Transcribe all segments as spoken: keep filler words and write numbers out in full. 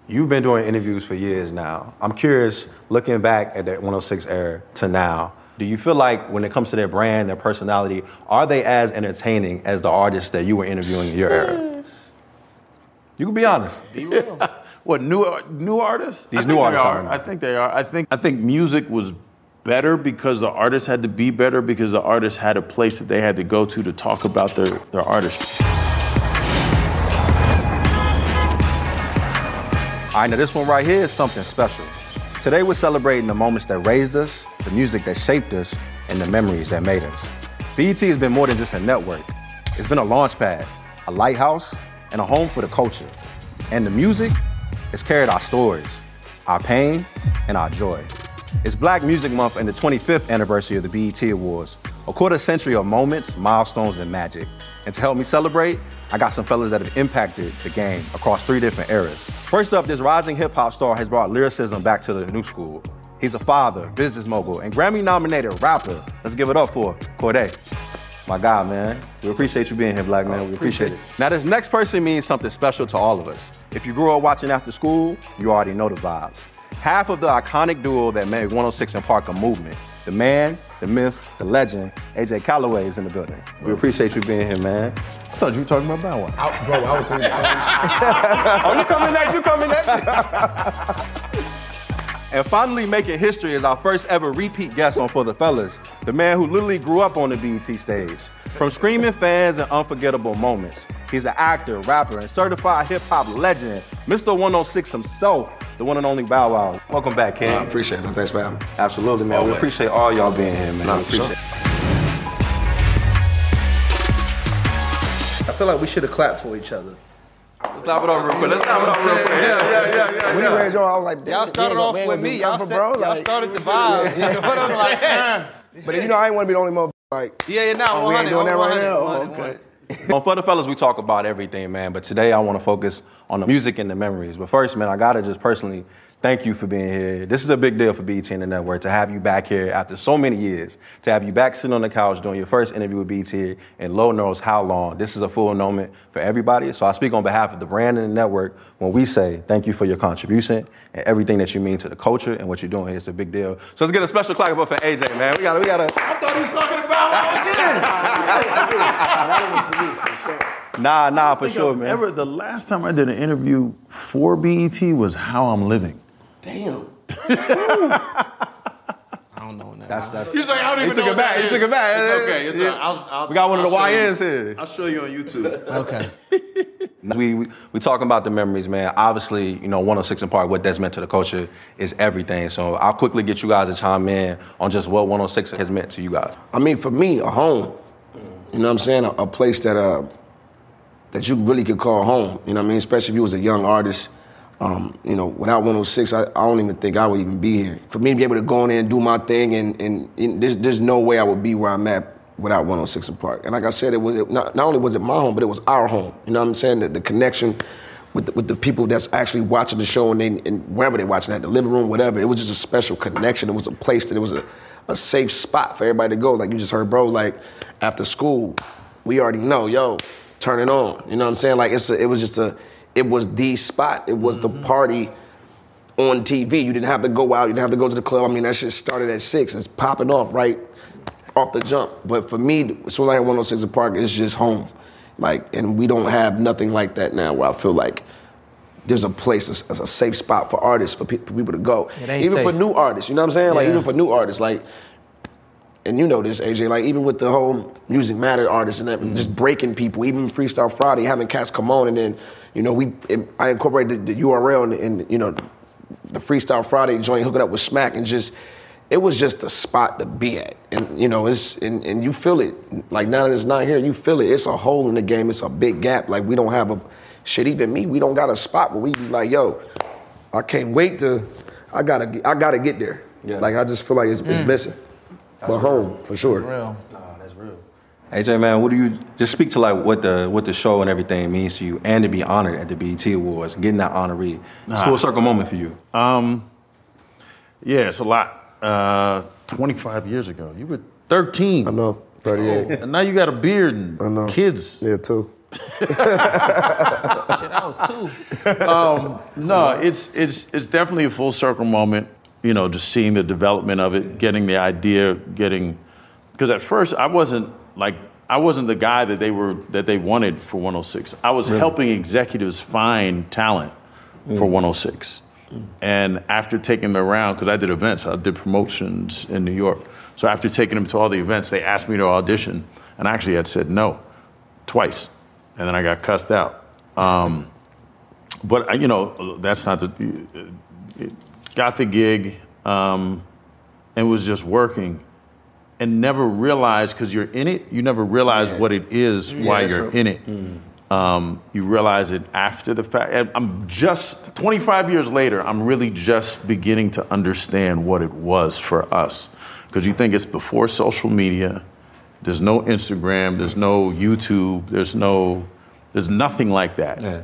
You've been doing interviews for years now. I'm curious, looking back at that one oh six era to now, do you feel like when it comes to their brand, their personality, are they as entertaining as the artists that you were interviewing in your era? You can be honest. Be real. What, new new artists? These I new artists are. are. I think they are. I think I think music was better because the artists had to be better because the artists had a place that they had to go to to talk about their, their artistry. All right, now this one right here is something special. Today we're celebrating the moments that raised us, the music that shaped us, and the memories that made us. B E T has been more than just a network. It's been a launch pad, a lighthouse, and a home for the culture. And the music has carried our stories, our pain, and our joy. It's Black Music Month and the twenty-fifth anniversary of the B E T Awards, a quarter century of moments, milestones, and magic. And to help me celebrate, I got some fellas that have impacted the game across three different eras. First up, this rising hip-hop star has brought lyricism back to the new school. He's a father, business mogul, and Grammy-nominated rapper. Let's give it up for Cordae. My guy, man. We appreciate you being here, Black man. We appreciate it. Now, this next person means something special to all of us. If you grew up watching After School, you already know the vibes. Half of the iconic duo that made one oh six and Park a movement. The man, the myth, the legend, A J Calloway is in the building. We appreciate you being here, man. I thought you were talking about Bow Wow. I, bro, I was thinking Oh, you coming next, you coming next. And finally making history is our first ever repeat guest on For the Fellas, the man who literally grew up on the B E T stage. From screaming fans and unforgettable moments, he's an actor, rapper, and certified hip-hop legend, Mister one oh six himself, the one and only Bow Wow. Welcome back, King. I appreciate it. Thanks for having me. Absolutely, man. Always. We appreciate all y'all being here, man. No, we appreciate it. I feel like we should have clapped for each other. Let's clap it up real quick. Let's clap it up real quick. Yeah, yeah, yeah, yeah. When yeah. you raised your arm, I was like, Y'all started off with me. Y'all, set, bro. y'all Like, started the vibes. You know what I'm saying? but you know, I ain't want to be the only mother. Like, Yeah, yeah, now oh, we ain't doing that right now. Oh, okay. Well, for the fellas, we talk about everything, man. But today, I want to focus on the music and the memories. But first, man, I gotta just personally thank you for being here. This is a big deal for B E T and the network to have you back here after so many years. To have you back sitting on the couch doing your first interview with B E T, and Lord knows how long. This is a full moment for everybody. So I speak on behalf of the brand and the network when we say thank you for your contribution and everything that you mean to the culture and what you're doing here. It's a big deal. So let's get a special clap up for A J, man. We gotta, we gotta. I thought he was talking about again. Nah, nah, for I think sure, I've man. Ever, the last time I did an interview for B E T was How I'm Living. Damn. I don't know that. That's, that's, He was like, I don't he even took know it back. what He that took is. it back. It's okay. It's Yeah. all right. I'll, I'll, We got one of the I'll show Y Ns you. here. I'll show you on YouTube. Okay. We, we we talking about the memories, man. Obviously, you know, one oh six and Park, what that's meant to the culture is everything. So I'll quickly get you guys to chime in on just what one oh six has meant to you guys. I mean, for me, a home. You know what I'm saying? A, a place that uh that you really could call home. You know what I mean? Especially if you was a young artist. Um, you know, without one oh six, I, I don't even think I would even be here. For me to be able to go in there and do my thing, and, and, and there's, there's no way I would be where I'm at without one oh six and Park. And like I said, it was it, not, not only was it my home, but it was our home. You know what I'm saying? The, the connection with the, with the people that's actually watching the show and, they, and wherever they're watching, at the living room, whatever. It was just a special connection. It was a place that it was a, a safe spot for everybody to go. Like you just heard, bro, like after school, we already know, yo, turn it on. You know what I'm saying? Like it's a, it was just a, it was the spot. It was mm-hmm. the party on T V. You didn't have to go out. You didn't have to go to the club. I mean, that shit started at six. It's popping off right off the jump. But for me, as soon as I hit one oh six and Park, it's just home. Like, and we don't have nothing like that now where I feel like there's a place, as a safe spot for artists, for, pe- for people to go. It ain't even safe. for new artists, you know what I'm saying? Like, Yeah. even for new artists, like, and you know this, A J, like even with the whole Music Matter artists and that, mm-hmm. just breaking people, even Freestyle Friday, having cats come on, and then, you know, we it, I incorporated the, the U R L and, and, you know, the Freestyle Friday joint, hooking up with Smack, and just, it was just the spot to be at. And, you know, it's, and, and you feel it. Like, now that it's not here, you feel it. It's a hole in the game. It's a big gap. Like, we don't have a, shit, even me, we don't got a spot where we be like, yo, I can't wait to, I gotta, I gotta get there. Yeah. Like, I just feel like it's, mm. it's missing. That's but real. Home, for sure. Real. Nah, that's real. A J, man, what do you, just speak to like what the what the show and everything means to you, and to be honored at the B E T Awards, getting that honoree. It's a full circle moment for you. Um, yeah, it's a lot. Uh, twenty-five years ago, you were thirteen. I know, thirty-eight. And now you got a beard and I know. kids. Yeah, too. Shit, I was two. Um, no, it's it's it's definitely a full circle moment. You know, just seeing the development of it, getting the idea, getting because at first I wasn't like I wasn't the guy that they were that they wanted for one oh six. I was really? helping executives find talent mm. for one oh six. Mm. And after taking them around, because I did events, I did promotions in New York. So after taking them to all the events, they asked me to audition, and I actually had said no twice, and then I got cussed out. Um, but you know, that's not the. It, got the gig, um, and was just working, and never realized because you're in it. You never realize yeah. what it is yeah, while you're true. in it. Mm. Um, you realize it after the fact. And I'm just twenty-five years later. I'm really just beginning to understand what it was for us, because you think it's before social media. There's no Instagram. There's no YouTube. There's no. There's nothing like that. Yeah.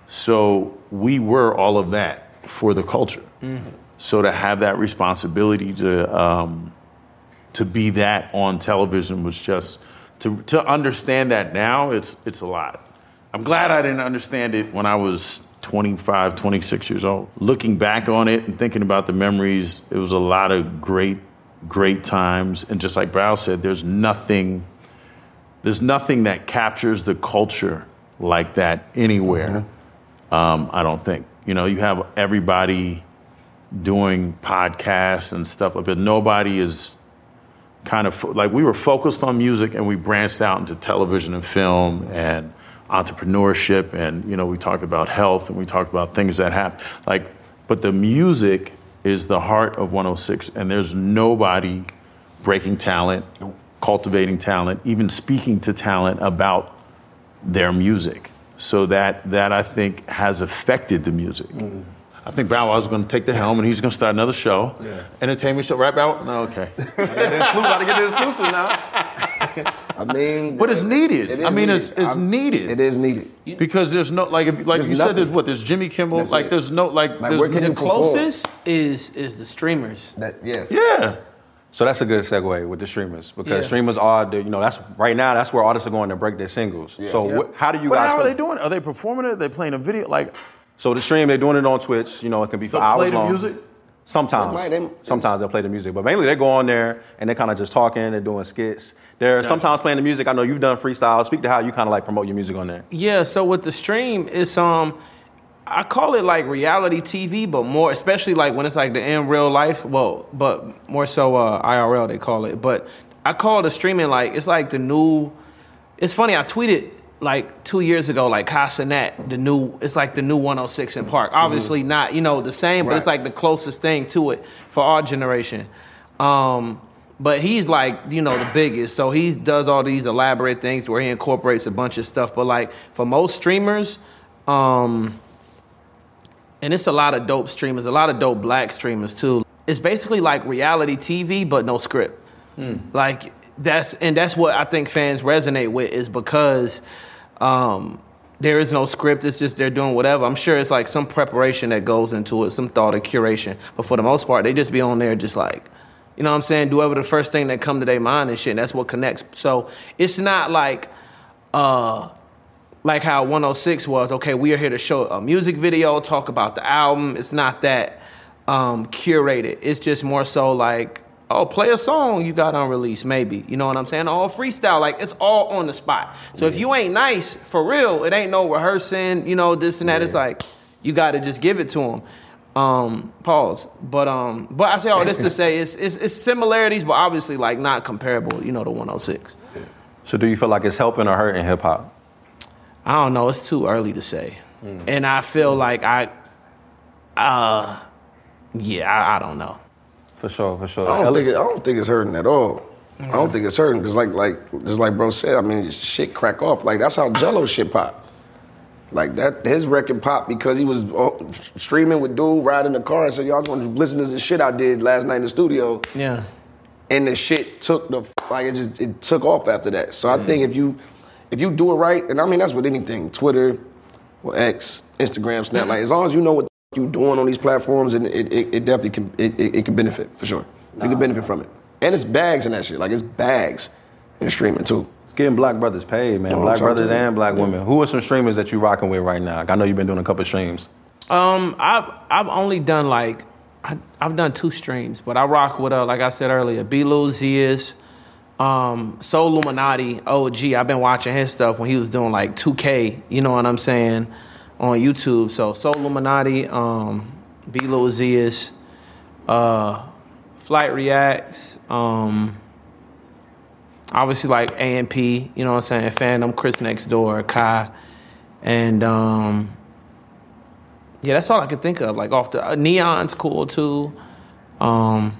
So we were all of that for the culture. Mm-hmm. So to have that responsibility to um, to be that on television was just to to understand that now it's it's a lot. I'm glad I didn't understand it when I was twenty-five, twenty-six years old. Looking back on it and thinking about the memories, it was a lot of great, great times. And just like Bao said, there's nothing there's nothing that captures the culture like that anywhere. Mm-hmm. Um, I don't think. You know, you have everybody doing podcasts and stuff like that. Nobody is kind of, like we were focused on music and we branched out into television and film and entrepreneurship and, you know, we talked about health and we talked about things that happen. Like, but the music is the heart of one oh six, and there's nobody breaking talent, cultivating talent, even speaking to talent about their music. So that, that I think has affected the music. Mm. I think Bow Wow's going to take the helm and he's going to start another show. Yeah. Entertainment show, right, Bow Wow? No, okay. About to get the exclusive now. I mean, but it's needed. It I mean, needed. it's it's I'm, needed. It is needed because there's no like if, like there's you nothing. said. There's what? There's Jimmy Kimmel. That's like it. There's no like. like there's where can no, you the closest is is the streamers. That, yeah. Yeah. So that's a good segue with the streamers because yeah. streamers are the, you know, that's right now that's where artists are going to break their singles. Yeah. So yeah. Wh- how do you but guys? How feel? are they doing it? Are they performing it? Are they playing a video? Like, so the stream they're doing it on Twitch. You know, it can be for hours play the long. music. Sometimes, they might, sometimes they'll play the music, but mainly they go on there and they're kind of just talking. They're doing skits. They're gotcha. sometimes playing the music. I know you've done freestyle. Speak to how you kind of like promote your music on there. Yeah. So with the stream, it's um. I call it like reality T V, but more, especially like when it's like the in real life. Well, but more so uh, I R L they call it. But I call the streaming like it's like the new. It's funny. I tweeted like two years ago, like Casanet, the new. It's like the new one oh six in Park. Obviously mm-hmm. not, you know, the same, but right. it's like the closest thing to it for our generation. Um, but he's like, you know, the biggest. So he does all these elaborate things where he incorporates a bunch of stuff. But like for most streamers. Um, And it's a lot of dope streamers, a lot of dope black streamers too. It's basically like reality T V, but no script. Mm. Like that's and that's what I think fans resonate with is because um, there is no script. It's just they're doing whatever. I'm sure it's like some preparation that goes into it, some thought of curation. But for the most part, they just be on there just like, you know what I'm saying, do whatever the first thing that come to their mind and shit. And that's what connects. So it's not like. Uh, Like how one oh six was, okay, we are here to show a music video, talk about the album. It's not that um, curated. It's just more so like, oh, play a song you got on release, maybe. You know what I'm saying? All freestyle, like it's all on the spot. So yeah. if you ain't nice, for real, it ain't no rehearsing, you know, this and that. Yeah. It's like, you got to just give it to them. Um, pause. But um, but I say all this to say it's, it's it's similarities, but obviously like not comparable, you know, to one oh six. So do you feel like it's helping or hurting hip hop? I don't know. It's too early to say. Mm. And I feel like I, uh, yeah, I, I don't know. For sure, for sure. I don't, think, it, I don't think it's hurting at all. Mm. I don't think it's hurting because like, like, just like bro said, I mean, shit crack off. Like, that's how Jello shit pop. Like, that, his record popped because he was streaming with dude, riding the car and said, y'all want to listen to this shit I did last night in the studio. Yeah. And the shit took the, like, it just, it took off after that. So mm. I think if you, If you do it right, and I mean, that's with anything, Twitter, or X, Instagram, Snap, mm-hmm. like as long as you know what you're doing on these platforms, and it, it, it definitely can, it, it, it can benefit, for sure. Nah, you can benefit from it. And it's bags and that shit, like it's bags in streaming too. getting black brothers paid, man. Oh, Black I'm brothers trying to- and black yeah. women. Who are some streamers that you rocking with right now? I know you've been doing a couple of streams. Um, I've I've only done like I, I've done two streams, but I rock with uh like I said earlier, B. Lil Zias, um, Soul Illuminati, O G. I've been watching his stuff when he was doing like two K. You know what I'm saying, on YouTube. So Soul Illuminati, um, B. Lil Zias, uh, Flight Reacts, um, obviously like A M P. You know what I'm saying, Fandom, Chris Next Door, Kai, and um. Yeah, that's all I can think of. Like off the uh, Neon's cool too. Um,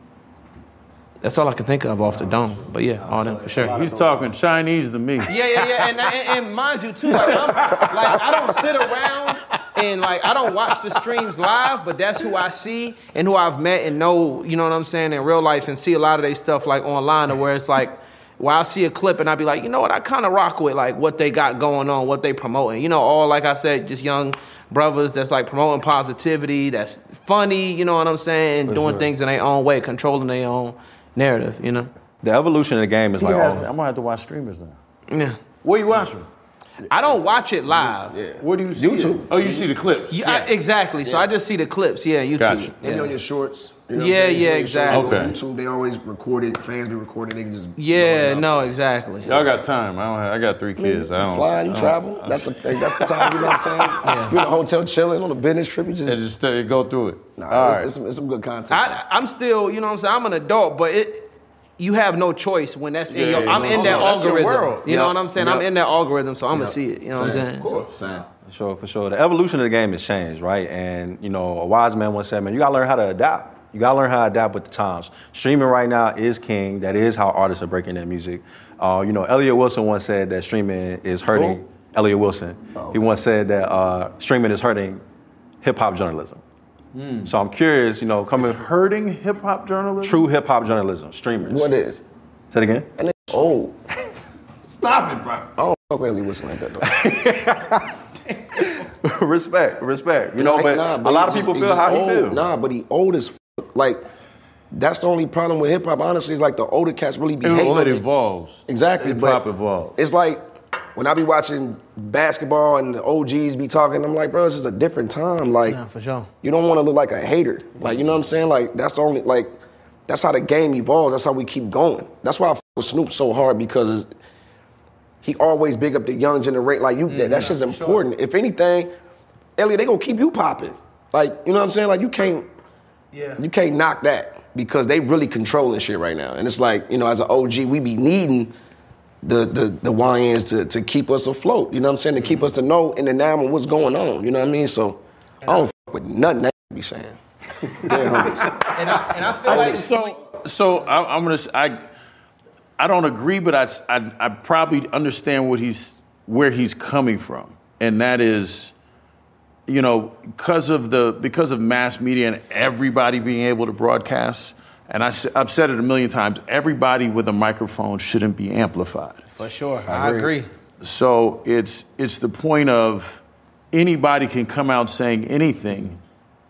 that's all I can think of off the dome. But yeah, all them for sure. He's talking Chinese to me. Yeah, yeah, yeah, and, and, and mind you too, like, I'm, like I don't sit around and like I don't watch the streams live, but that's who I see and who I've met and know. You know what I'm saying, in real life, and see a lot of their stuff like online, or where it's like. Where I'll see a clip and I'll be like, you know what, I kind of rock with like what they got going on, what they promoting. You know, all, like I said, just young brothers that's like promoting positivity, that's funny, you know what I'm saying, For doing sure. things in their own way, controlling their own narrative, you know? The evolution of the game is He like, has oh, me. I'm gonna have to watch streamers now. Yeah. Where you watching? I don't watch it live. Yeah. Where do you see YouTube. it? Oh, you see the clips. Yeah, I- exactly. So Yeah. I just see the clips, yeah, YouTube. Gotcha. Maybe Yeah. on your shorts. You know Yeah, what I'm saying? yeah, So your exactly. shorts on Okay. YouTube, they always record it. Fans be recording. They can just Yeah, blow it no, up. exactly. Y'all got time. I don't. Have, I got three kids. I don't. Flying, you I don't- travel. That's the that's the time. You know what I'm saying? Yeah. You're in a hotel chilling on a business trip. You just, And just uh, go through it. nah, All it's, right. it's, some, it's some good content. I, I'm still, you know what I'm saying, I'm an adult, but it. You have no choice when that's in Yeah, your. yeah, I'm no, in no, that that's your algorithm. world. You know Yep. what I'm saying? I'm Yep. in that algorithm, so I'm gonna Yep. see it. You know what I'm Same. saying? Of course. Same. for sure, for sure. The evolution of the game has changed, right? And, you know, a wise man once said, man, you gotta learn how to adapt. You gotta learn how to adapt with the times. Streaming right now is king. That is how artists are breaking their music. Uh, you know, Elliot Wilson once said that streaming is hurting. Who? Elliot Wilson. Oh, He once said that uh, streaming is hurting hip-hop journalism. So I'm curious, you know, coming from Hurting hip hop journalism. true hip-hop journalism, streamers. What is? Say it again. And it's old. Stop it, bro. I don't fuck with Ellie Wilson like that though. respect, respect. You know, Nah, but nah, a lot of he people just- feel he how he old. feels. Nah, but he old as fuck. Like, that's the only problem with hip hop. Honestly, is like the older cats really be hating. Well, it on it. evolves. Exactly. Hip but hop evolves. It's like when I be watching basketball and the O Gs be talking, I'm like, bro, it's just a different time. Like, Yeah, for sure. you don't want to look like a hater. Like, you know what I'm saying? Like, that's the only, like, that's how the game evolves. That's how we keep going. That's why I f- with Snoop so hard, because it's, he always big up the young generation. Like, you, that, that's just important. If anything, Elliot, they gonna keep you popping. Like, you know what I'm saying? Like, you can't, Yeah. you can't knock that because they really controlling shit right now. And it's like, you know, as an O G, we be needing the the the Y Ns to, to keep us afloat. You know what I'm saying? To keep us to know in the now and what's going on. You know what I mean? So I don't f- with nothing they be saying. Dead homies. And I, and I feel like So, so I, I'm gonna. s- I, I don't agree, but I, I, I probably understand what he's where he's coming from, and that is, you know, because of the because of mass media and everybody being able to broadcast. And I, s- I've said it a million times. Everybody with a microphone shouldn't be amplified. for sure. I agree. So it's it's the point of anybody can come out saying anything,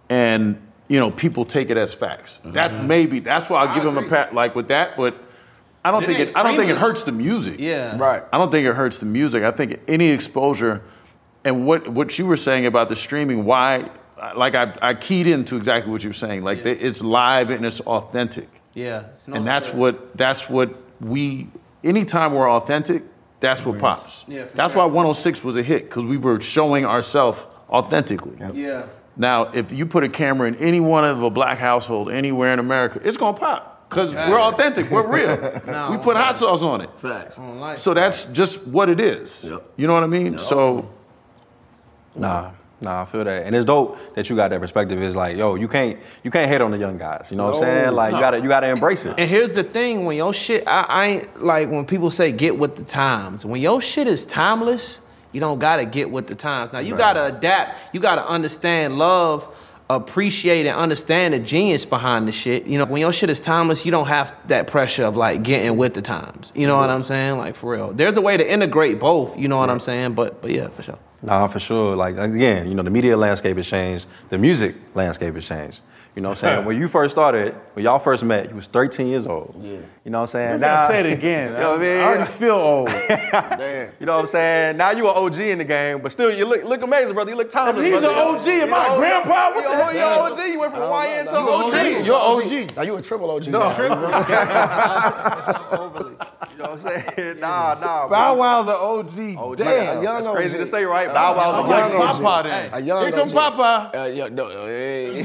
and you know people take it as facts. That's maybe that's why I'll give him a pat like with that, but I don't It think ain't it I don't think it extremist. hurts the music. Yeah. Right. I don't think it hurts the music. I think any exposure, and what what you were saying about the streaming, why like I, I keyed into exactly what you were saying. Like Yeah. it's live and it's authentic. Yeah. It's no And that's sweat. what that's what we anytime we're authentic, that's what pops. Yeah, for that's sure. why one oh six was a hit, because we were showing ourselves authentically. Yeah. Now, if you put a camera in any one of a black household anywhere in America, it's gonna pop. Because we're authentic, we're real. No, we put hot sauce on it. Facts. I don't like So that's just what it is. Yep. You know what I mean? So Nah, nah, I feel that, and it's dope that you got that perspective. It's like, yo, you can't, you can't hate on the young guys. You know what I'm No, saying? Like, no. you gotta, you gotta embrace it. And here's the thing: when your shit, I, I ain't like when people say get with the times. When your shit is timeless, you don't gotta get with the times. Now you gotta adapt. You gotta understand, love, appreciate, and understand the genius behind the shit. You know, when your shit is timeless, you don't have that pressure of like getting with the times. You know what I'm saying? Like for real. There's a way to integrate both. You know what I'm saying? But but yeah, for sure. Nah, for sure. Like, again, you know, the media landscape has changed. The music landscape has changed. You know what I'm saying? When you first started, when y'all first met, you was thirteen years old. Yeah. You know what I'm saying? You gotta say it again. You know what I mean? I already feel old. Damn. You know what I'm saying? Now you an O G in the game, but still you look look amazing, brother. You look talented. He's brother. an O G. Am I grandpa? What the hell? You're an O G. You went from Y N to O G. You're an O G. Now you a triple O G. No. Triple. You know what I'm saying? Nah, nah. Bow Wow's an O G. O G. Damn. That's crazy to say, right? Bow Wow's I'm a like young Papa then. A young Here come O G. Papa. Uh, yeah, no, hey.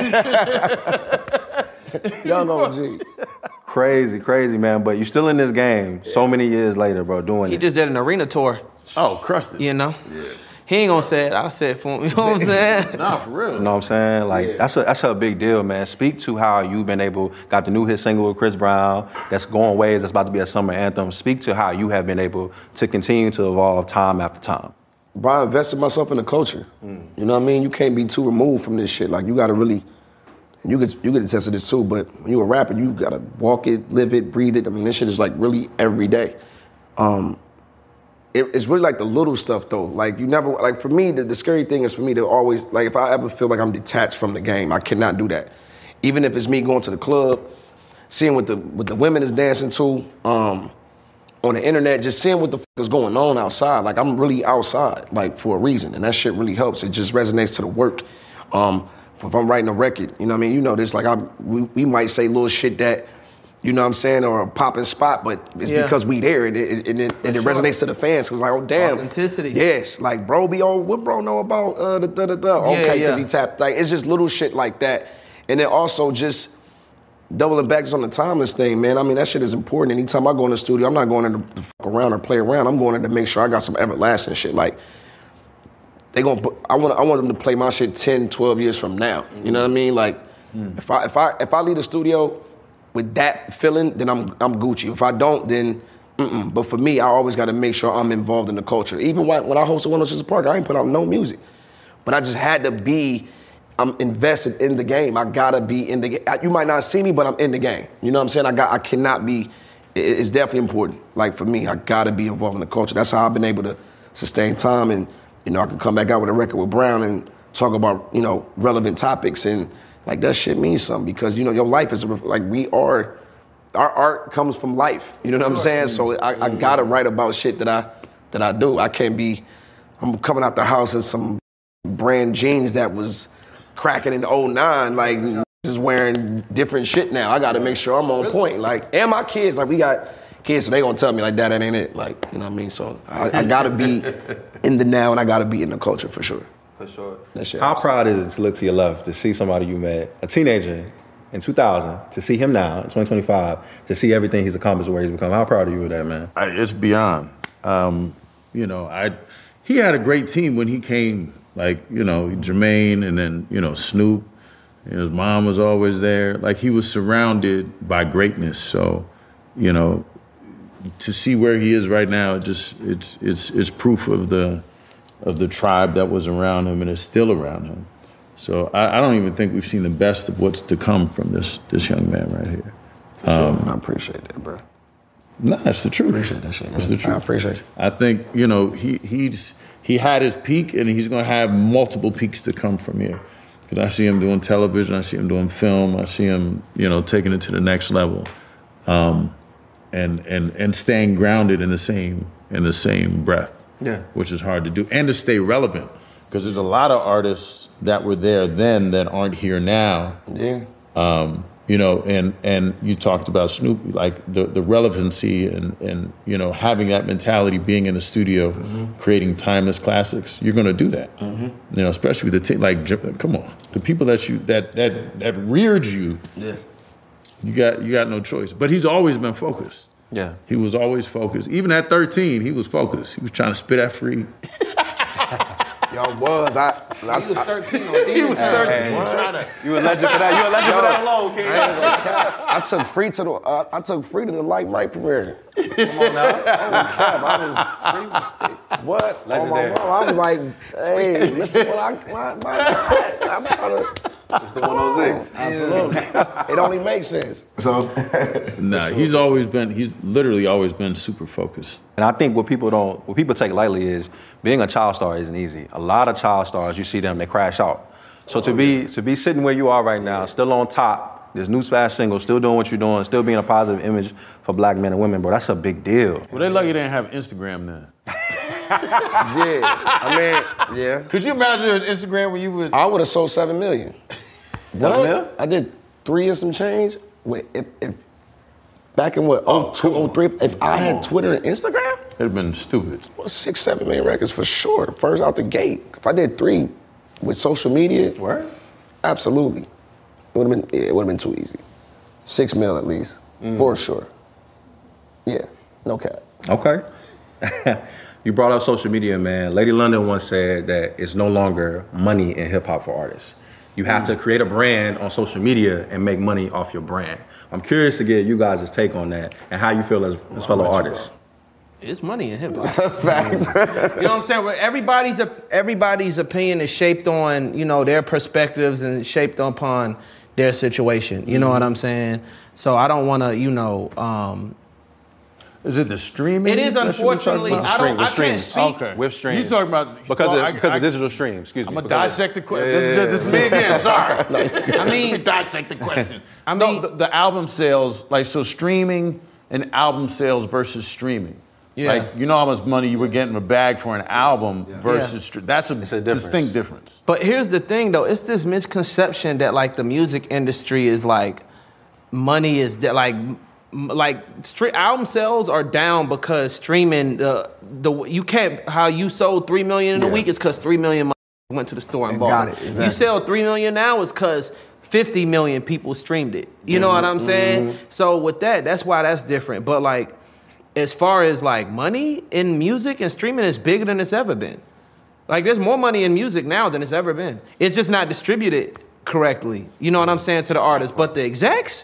Young O G. Crazy, crazy, man. But you're still in this game so many years later, bro, doing He it. just did an arena tour. Oh, crushed it. You know? Yeah. He ain't gonna say it. I'll say it for him. You know what I'm saying? Nah, for real. You know what I'm saying? Like, Yeah. that's a that's a big deal, man. Speak to how you've been able, got the new hit single with Chris Brown, that's going ways, that's about to be a summer anthem. Speak to how you have been able to continue to evolve time after time. Bro, I invested myself in the culture. Mm. You know what I mean? You can't be too removed from this shit. Like, you gotta really, you get you get attest to this too, but when you're a rapper, you gotta walk it, live it, breathe it. I mean, this shit is like really every day. Um, it, it's really like the little stuff though. Like, you never, like for me, the, the scary thing is for me to always, like if I ever feel like I'm detached from the game, I cannot do that. Even if it's me going to the club, seeing what the what the women is dancing to, um, on the internet, just seeing what the fuck is going on outside. Like, I'm really outside, like, for a reason. And that shit really helps. It just resonates to the work. Um, if I'm writing a record, you know what I mean? You know this, like, I we, we might say little shit that, you know what I'm saying, or a popping spot, but it's Yeah. because we there and it, and it, and it sure. resonates to the fans. Cause like, oh, damn. Authenticity. Yes, like, bro be on, what bro know about uh, the da-da-da? Okay, Yeah, because yeah. he tapped. Like, it's just little shit like that. And then also just doubling back just on the timeless thing, man. I mean, that shit is important. Anytime I go in the studio, I'm not going in to, to fuck around or play around. I'm going in to make sure I got some everlasting shit. Like, they gonna, put- I want, I want them to play my shit ten, twelve years from now. You know what I mean? Like, mm. if I, if I, if I leave the studio with that feeling, then I'm, I'm Gucci. If I don't, then, mm-mm. But for me, I always got to make sure I'm involved in the culture. Even when, when I hosted one oh six Park, I ain't put out no music, but I just had to be. I'm invested in the game. I gotta be in the game. You might not see me, but I'm in the game. You know what I'm saying? I got. I cannot be. It's definitely important. Like for me, I gotta be involved in the culture. That's how I've been able to sustain time, and you know, I can come back out with a record with Brown and talk about you know relevant topics, and like that shit means something because you know your life is like we are. Our art comes from life. You know what I'm saying? So I, I gotta write about shit that I that I do. I can't be. I'm coming out the house in some brand jeans that was cracking in oh nine, like is wearing different shit now. I gotta make sure I'm on point. Like, and my kids, like we got kids, so they gonna tell me like, Dad, that ain't it. Like, you know what I mean? So I, I gotta be in the now and I gotta be in the culture for sure. For sure. That shit. How proud is it to look to your left, to see somebody you met, a teenager in two thousand, to see him now in twenty twenty-five, to see everything he's accomplished, where he's become? How proud are you of that, man? I, it's beyond. Um, you know, I he had a great team when he came. Like, you know, Jermaine and then, you know, Snoop. And his mom was always there. Like, he was surrounded by greatness. So, you know, to see where he is right now, it just it's it's it's proof of the of the tribe that was around him and is still around him. So I, I don't even think we've seen the best of what's to come from this this young man right here. For sure. Um, I appreciate that, bro. No, nah, it's the truth. Appreciate that shit. It's the truth. I appreciate it. I think, you know, he he's he had his peak and he's gonna have multiple peaks to come from here. Because I see him doing television, I see him doing film, I see him, you know, taking it to the next level. Um, and and and staying grounded in the same in the same breath. Yeah. Which is hard to do. And to stay relevant. Because there's a lot of artists that were there then that aren't here now. Yeah. Um, You know, and and you talked about Snoop, like the, the relevancy and, and, you know, having that mentality, being in the studio, mm-hmm. creating timeless classics. You're going to do that, mm-hmm. you know, especially with the team. Like, come on, the people that you that that that reared you. Yeah. You got you got no choice. But he's always been focused. Yeah, he was always focused. Even at thirteen, he was focused. He was trying to spit that free. Yo, was I? I He was thirteen. He was thirteen. You a legend for that. You a legend for that alone, King. I, I took free to the. Uh, I took free to the Like Mike premiere. Come on now. Holy crap! I was free mistake. What? Legendary. Oh, my mom. I was like, hey, listen, what I, my, my, I'm trying to. It's the one oh six. Absolutely. It only makes sense. So, Nah, he's always been, he's literally always been super focused. And I think what people don't, what people take lightly is being a child star isn't easy. A lot of child stars, you see them, they crash out. So to be to be sitting where you are right now, still on top, this new smash single, still doing what you're doing, still being a positive image for black men and women, bro, that's a big deal. Well, they lucky they didn't have Instagram then. yeah, I mean, yeah. Could you imagine an Instagram where you would? I would have sold seven million. Seven mil? I did three and some change. Wait, if, if back in what, oh, two, oh, three, if I had Twitter and Instagram, it'd have been stupid. Well, six, seven million records for sure. First out the gate. If I did three with social media, Word? Absolutely. It would have been, it would have been too easy. Six mil at least, mm. for sure. Yeah, no cap. Okay. You brought up social media, man. Lady London once said that it's no longer money in hip hop for artists. You have mm. to create a brand on social media and make money off your brand. I'm curious to get you guys' take on that and how you feel as, as fellow artists. It's money in hip hop. Facts. You know what I'm saying? Everybody's everybody's opinion is shaped on, you know, their perspectives and shaped upon their situation. You know mm-hmm. what I'm saying? So I don't want to, you know. Um, Is it the streaming? It is, unfortunately. I don't. I can't speak. Okay. With streams. You talking about because well, of, I, because I, of digital stream. Excuse me. I'm gonna dissect the question. Yeah. This is just this me again. Sorry. I mean, dissect the question. I mean, no, the, the album sales, like so, streaming and album sales versus streaming. Yeah. Like, you know how much money you were getting in a bag for an album yeah. versus yeah. that's a, a difference. distinct difference. But here's the thing, though. It's this misconception that like the music industry is like money is that like like street album sales are down because streaming the the you can't how you sold three million in a yeah. week is because three million went to the store and, and bought it. Exactly. You sell three million now is because fifty million people streamed it. You mm-hmm. know what I'm saying? Mm-hmm. So with that, that's why that's different. But like, as far as like money in music and streaming is bigger than it's ever been. Like there's more money in music now than it's ever been. It's just not distributed correctly. You know what I'm saying to the artists, but the execs.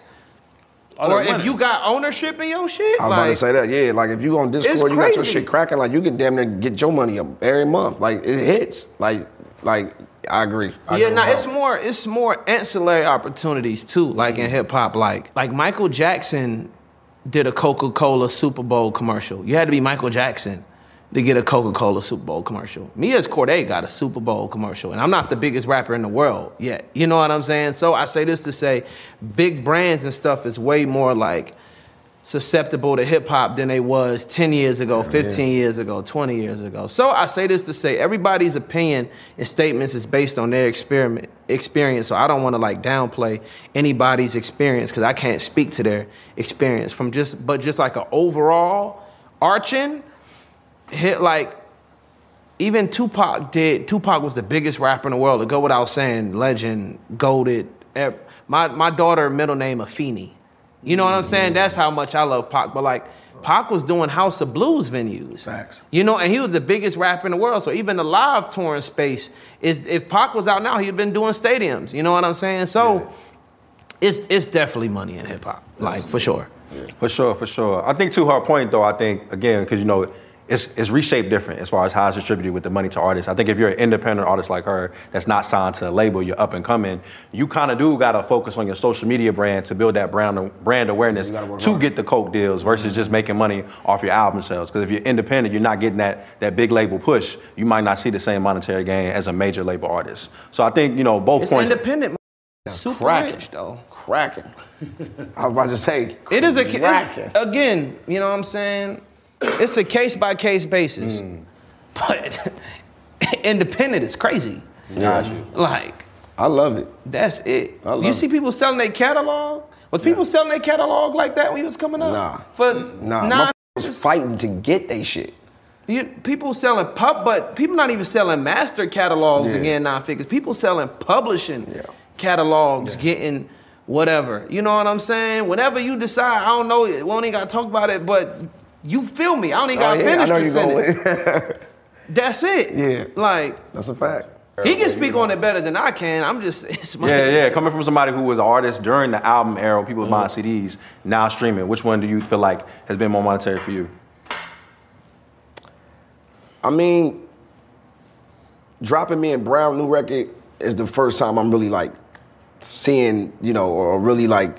Or if you got ownership in your shit, I was like, about to say that, yeah. Like if you on Discord, you got your shit cracking, like you can damn near get your money up every month. Like it hits. Like, like I agree. I yeah, agree now nah, it's more, it's more ancillary opportunities too. Like in hip hop, like like Michael Jackson did a Coca-Cola Super Bowl commercial. You had to be Michael Jackson to get a Coca-Cola Super Bowl commercial. Me as Cordae got a Super Bowl commercial, and I'm not the biggest rapper in the world yet. You know what I'm saying? So I say this to say, big brands and stuff is way more like susceptible to hip hop than they was ten years ago, fifteen yeah. years ago, twenty years ago. So I say this to say, everybody's opinion and statements is based on their experiment experience. So I don't want to like downplay anybody's experience because I can't speak to their experience from just, but just like an overall arching. Hit like, even Tupac did. Tupac was the biggest rapper in the world. To go without saying, legend, goated. My my daughter middle name Afeni. You know what I'm saying? That's how much I love Pac. But like, Pac was doing House of Blues venues. Facts. You know, and he was the biggest rapper in the world. So even the live touring space is. If Pac was out now, he'd been doing stadiums. You know what I'm saying? So yeah. it's it's definitely money in hip hop, like for sure. Yeah. For sure, for sure. I think to her point though, I think again because you know. It's, it's reshaped different as far as how it's distributed with the money to artists. I think if you're an independent artist like her that's not signed to a label, you're up and coming, you kind of do got to focus on your social media brand to build that brand, brand awareness to hard. Get the Coke deals versus just making money off your album sales. Because if you're independent, you're not getting that, that big label push. You might not see the same monetary gain as a major label artist. So I think, you know, both it's points. Independent, super cracking. Rich though. Cracking. I was about to say. It is a, it's, again, you know what I'm saying? It's a case-by-case basis. Mm. But independent is crazy. Got you. Like. I love it. That's it. I love you see it. people selling their catalog? Was people yeah. selling their catalog like that when you was coming up? Nah. For nah. Nah. was fighting to get they shit. You, people selling pub, but people not even selling master catalogs yeah. again, nine figures. People selling publishing yeah. catalogs, yeah. getting whatever. You know what I'm saying? Whenever you decide, I don't know, we don't even got to talk about it, but you feel me. I don't even got to oh, yeah, finish the sentence. That's it. Yeah. Like. That's a fact. He can speak on it better than I can. I'm just, it's my Yeah, yeah. Coming from somebody who was an artist during the album era, people mm-hmm. buying C Ds, now streaming, which one do you feel like has been more monetary for you? I mean, dropping me and Brown new record is the first time I'm really like seeing, you know, or really like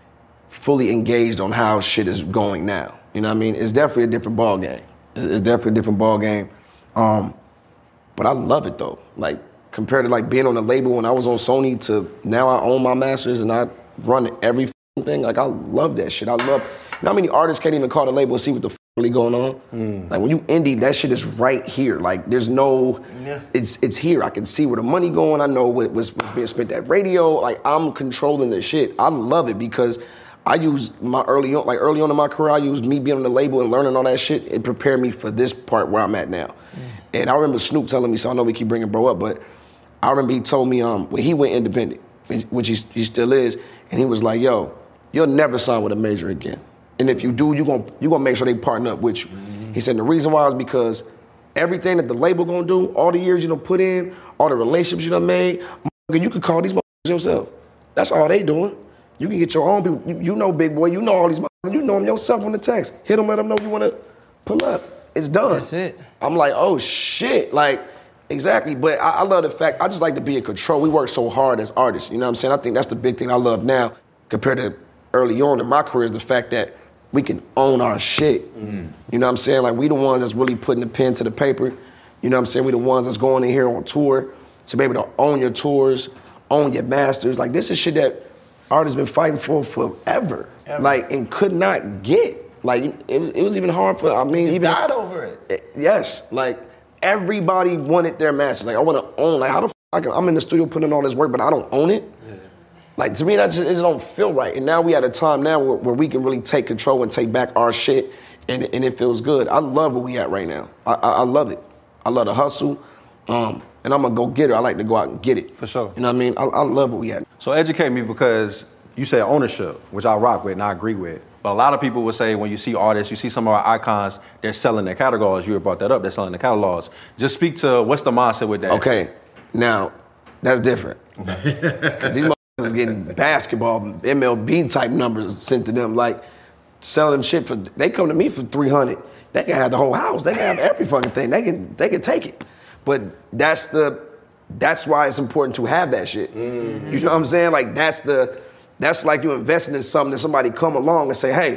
fully engaged on how shit is going now. You know what I mean? It's definitely a different ball game. It's definitely a different ball game. Um, but I love it though. Like compared to like being on the label when I was on Sony to now I own my masters and I run every thing. Like I love that shit. I love, you know how many artists can't even call the label and see what the f really going on? Mm. Like when you indie, that shit is right here. Like there's no, yeah. it's it's here. I can see where the money going. I know what was what's being spent at radio. Like I'm controlling the shit. I love it because I used my early on, like early on in my career, I used me being on the label and learning all that shit. It prepared me for this part where I'm at now. Mm. And I remember Snoop telling me, so I know we keep bringing bro up, but I remember he told me um, when he went independent, which he, he still is, and he was like, yo, you'll never sign with a major again. And if you do, you're gonna, you gonna make sure they partner up with you. Mm-hmm. He said the reason why is because everything that the label gonna do, all the years you done put in, all the relationships you done made, you could call these motherfuckers yourself. That's all they doing. You can get your own people. You, you know Big Boy, you know all these motherfuckers. You know them yourself on the text. Hit them, let them know you wanna pull up. It's done. That's it. I'm like, oh shit, like, exactly. But I, I love the fact, I just like to be in control. We work so hard as artists, you know what I'm saying? I think that's the big thing I love now compared to early on in my career is the fact that we can own our shit. Mm-hmm. You know what I'm saying? Like we the ones that's really putting the pen to the paper. You know what I'm saying? We the ones that's going in here on tour to be able to own your tours, own your masters. Like this is shit that artists been fighting for forever. Ever. Like and could not get. Like it, it was even hard for, I mean, you even- died over it. it. Yes, like everybody wanted their masters. Like I want to own, like how the fuck, I can, I'm in the studio putting in all this work, but I don't own it. Yeah. Like to me, that just, it just don't feel right. And now we at a time now where, where we can really take control and take back our shit, and, and it feels good. I love where we at right now. I, I, I love it. I love the hustle, um, and I'm a go-getter. I like to go out and get it. For sure. You know what I mean? I, I love where we at. So educate me because you say ownership, which I rock with and I agree with. But a lot of people would say when you see artists, you see some of our icons, they're selling their catalogs. You brought that up. They're selling their catalogs. Just speak to what's the mindset with that? Okay, now that's different. Because these motherfuckers getting basketball, M L B type numbers sent to them, like selling them shit for. They come to me for three hundred. They can have the whole house. They can have every fucking thing. They can they can take it. But that's the that's why it's important to have that shit. Mm-hmm. You know what I'm saying? Like that's the. That's like you investing in something that somebody come along and say, hey,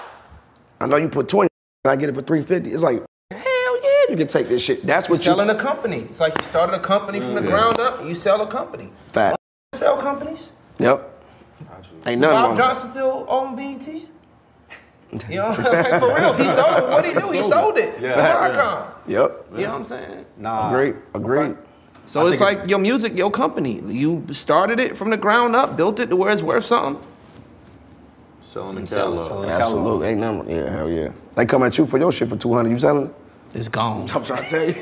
I know you put twenty and I get it for three fifty. It's like, hell yeah, you can take this shit. That's what you're you- selling a company. It's like you started a company from the Yeah. ground up and you sell a company. Fact. Why sell companies? Yep. Ain't nothing Bob wrong. Johnson still own B E T? You know, like for real, he sold it. What'd he do? He sold it. Yeah. To Viacom. Yep. You know what I'm saying? Nah. Agreed. Agreed. So I it's think like your music, your company. You started it from the ground up, built it to where it's worth something. Selling the Sell it, catalog. sell it. Absolutely. Ain't nothing. Yeah, hell yeah. They come at you for your shit for two hundred. You selling it? It's gone. I'm trying to tell you. He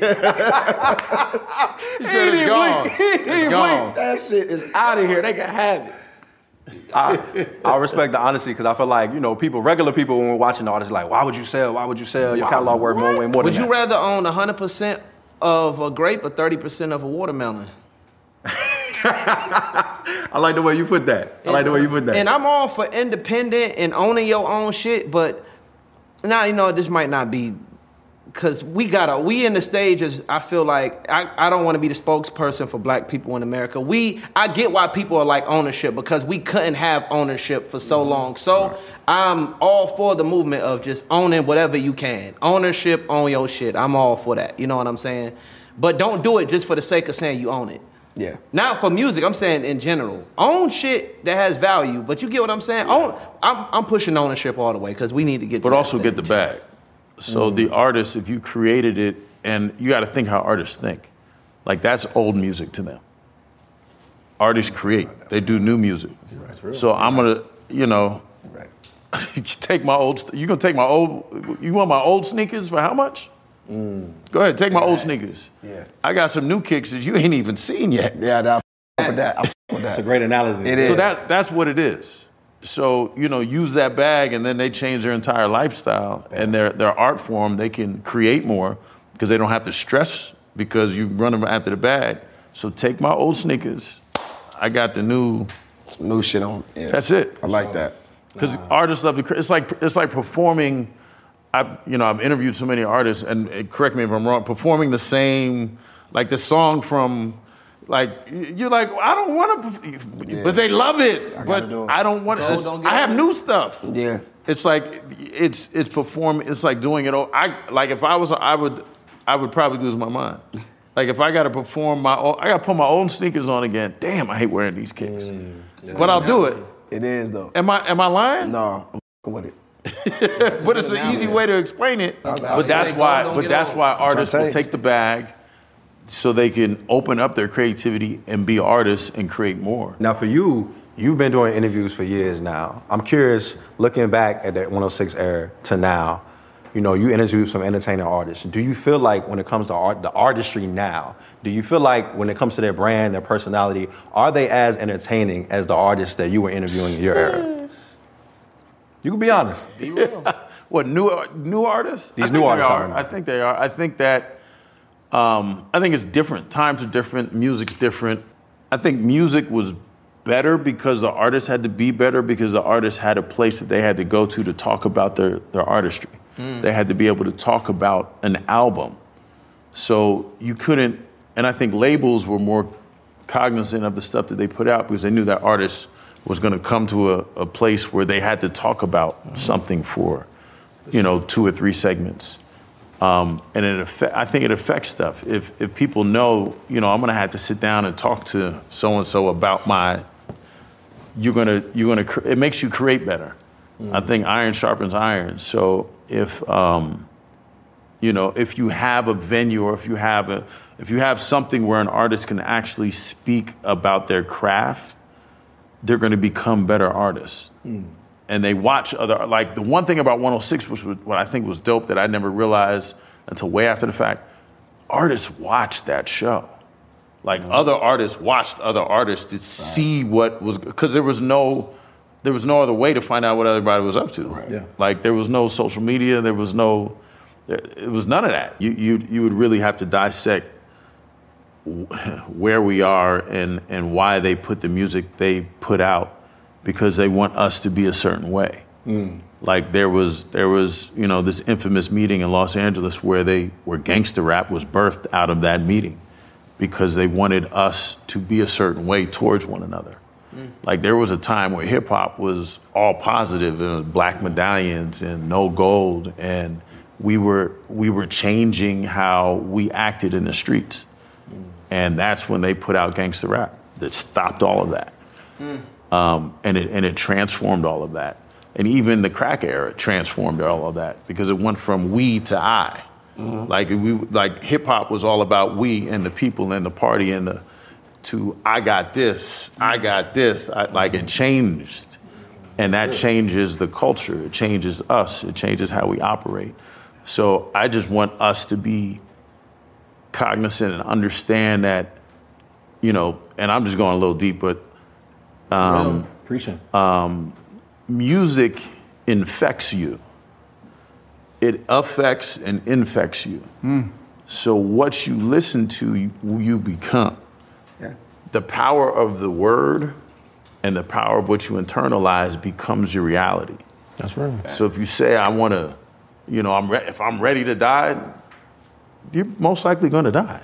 said it's gone. It's gone. That shit is out of here. They can have it. I, I respect the honesty because I feel like, you know, people, regular people when we're watching the artists, like, why would you sell? Why would you sell? Your catalog worth more, way more Would than you that. rather own one hundred percent of a grape or thirty percent of a watermelon? I like the way you put that. I like the way you put that. And I'm all for independent and owning your own shit, but now, you know, this might not be, because we gotta, we in the stages, I feel like, I, I don't want to be the spokesperson for black people in America. We, I get why people are like ownership, because we couldn't have ownership for so long. So I'm all for the movement of just owning whatever you can. Ownership, own your shit. I'm all for that. You know what I'm saying? But don't do it just for the sake of saying you own it. Yeah. Not for music, I'm saying in general. Own shit that has value, but you get what I'm saying? Own, I'm, I'm pushing ownership all the way because we need to get But to also that get the stage. bag. So the artist, if you created it, and you got to think how artists think. Like that's old music to them. Artists create. They do new music. So I'm gonna, you know, you take my old. You gonna take my old? You want my old sneakers for how much? Mm. Go ahead, take my old sneakers. Yeah. I got some new kicks that you ain't even seen yet. Yeah, that, I fuck with that. I fuck with That's that. a great analogy. It So is. that that's what it is. So, you know, use that bag and then they change their entire lifestyle and their their art form. They can create more because they don't have to stress because you run them after the bag. So take my old sneakers. I got the new. Some new shit on. Yeah. That's it. I like that. Because artists love to. cre- It's like it's like performing. I've you know I've interviewed so many artists and uh, correct me if I'm wrong. Performing the same, like the song from, Like you're like I don't want to, yeah. but they love it. I but do it. I don't want to. I have new stuff. Yeah, it's like it's it's perform. It's like doing it all. I like if I was I would I would probably lose my mind. Like if I got to perform my own, I got to put my own sneakers on again. Damn, I hate wearing these kicks. Mm, but I'll do it. It is though. Am I am I lying? No, I'm with it. But it's an easy way to explain it. But that's why. But that's why artists will take the bag, so they can open up their creativity and be artists and create more. Now, for you, you've been doing interviews for years now. I'm curious, looking back at that one oh six era to now. You know, you interviewed some entertaining artists. Do you feel like when it comes to art, the artistry now, do you feel like when it comes to their brand, their personality, are they as entertaining as the artists that you were interviewing in your era? You can be honest. Be real. What, new new artists? These new artists are. I think they are. I think that, um, I think it's different. Times are different. Music's different. I think music was better because the artists had to be better because the artists had a place that they had to go to to talk about their, their artistry. Mm. They had to be able to talk about an album. So you couldn't, and I think labels were more cognizant of the stuff that they put out because they knew that artists was going to come to a, a place where they had to talk about mm-hmm. something for, you know, two or three segments. Um, and it affe- I think it affects stuff. If if people know, you know, I'm going to have to sit down and talk to so-and-so about my, you're going to, you're going to, cre- it makes you create better. Mm-hmm. I think iron sharpens iron. So if, um, you know, if you have a venue or if you have a, if you have something where an artist can actually speak about their craft, they're going to become better artists. Mm. And they watch other, like the one thing about one oh six, which was what I think was dope that I never realized until way after the fact, artists watched that show. Like mm. other artists watched other artists to right. see what was, because there was no, there was no other way to find out what everybody was up to. Right. Yeah. Like there was no social media, there was no, there, it was none of that. You, you, you would really have to dissect where we are and, and why they put the music they put out because they want us to be a certain way. Mm. Like there was there was, you know, this infamous meeting in Los Angeles where they where gangster rap was birthed out of that meeting because they wanted us to be a certain way towards one another. Mm. Like there was a time where hip hop was all positive and it was black medallions and no gold and we were we were changing how we acted in the streets. And that's when they put out gangster rap that stopped all of that. Mm. Um, and it and it transformed all of that. And even the crack era transformed all of that because it went from we to I. Mm-hmm. Like we like hip hop was all about we and the people and the party and the to I got this, I got this. I, like it changed. And that changes the culture. It changes us. It changes how we operate. So I just want us to be cognizant and understand that, you know, and I'm just going a little deep, but um, Preaching. Um, music infects you. It affects and infects you. Mm. So what you listen to, you, you become. Yeah. The power of the word and the power of what you internalize becomes your reality. That's right. So if you say, I want to, you know, I'm re- if I'm ready to die, you're most likely going to die.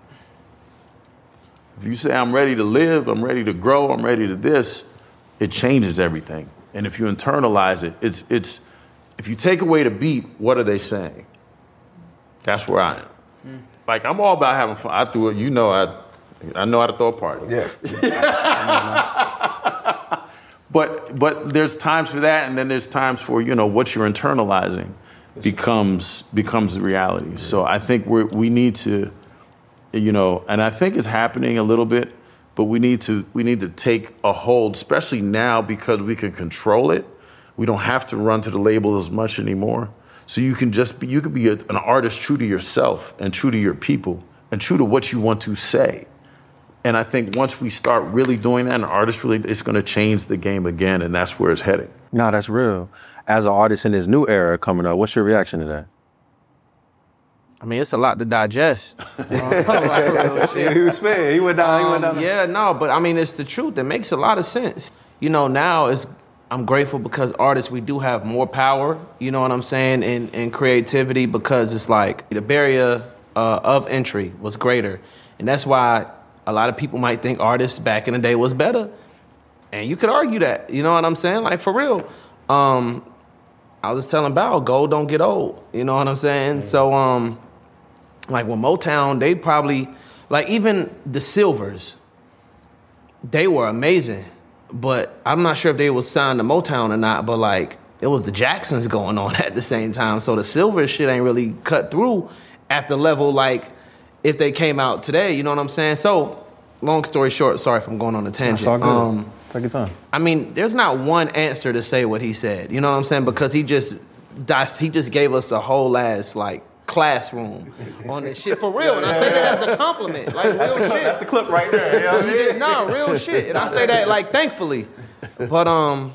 If you say, I'm ready to live, I'm ready to grow, I'm ready to this, it changes everything. And if you internalize it, it's, it's, if you take away the beat, what are they saying? That's where I am. Mm. Like, I'm all about having fun. I threw it, you know, I, I know how to throw a party. Yeah. but, but there's times for that, and then there's times for, you know, what you're internalizing becomes becomes the reality. So I think we we need to, you know, and I think it's happening a little bit, but we need to we need to take a hold, especially now because we can control it. We don't have to run to the label as much anymore. So you can just be you can be a, an artist true to yourself and true to your people and true to what you want to say. And I think once we start really doing that, an artist really, it's going to change the game again, and that's where it's heading. No, that's real. As an artist in this new era coming up, what's your reaction to that? I mean, it's a lot to digest. Like real shit. He was spitting. He went down. Um, he went down. Yeah, no, but I mean, it's the truth. It makes a lot of sense. You know, now it's, I'm grateful because artists, we do have more power, you know what I'm saying, in, in creativity because it's like the barrier uh, of entry was greater. And that's why a lot of people might think artists back in the day was better. And you could argue that, you know what I'm saying? Like, for real. Um, I was just telling Bow, gold don't get old. You know what I'm saying? Mm-hmm. So, um, like, with Motown, they probably, like, even the Silvers, they were amazing. But I'm not sure if they was signed to Motown or not, but, like, it was the Jacksons going on at the same time. So the Silver shit ain't really cut through at the level, like, if they came out today, you know what I'm saying? So, long story short, sorry if I'm going on a tangent. That's all good. Um, Take your time. I mean, there's not one answer to say what he said. You know what I'm saying? Because he just he just gave us a whole ass like classroom on this shit for real. And I say that as a compliment, like real shit. That's the clip right there. You know what I mean? Nah, real shit. And I say that like thankfully. But um,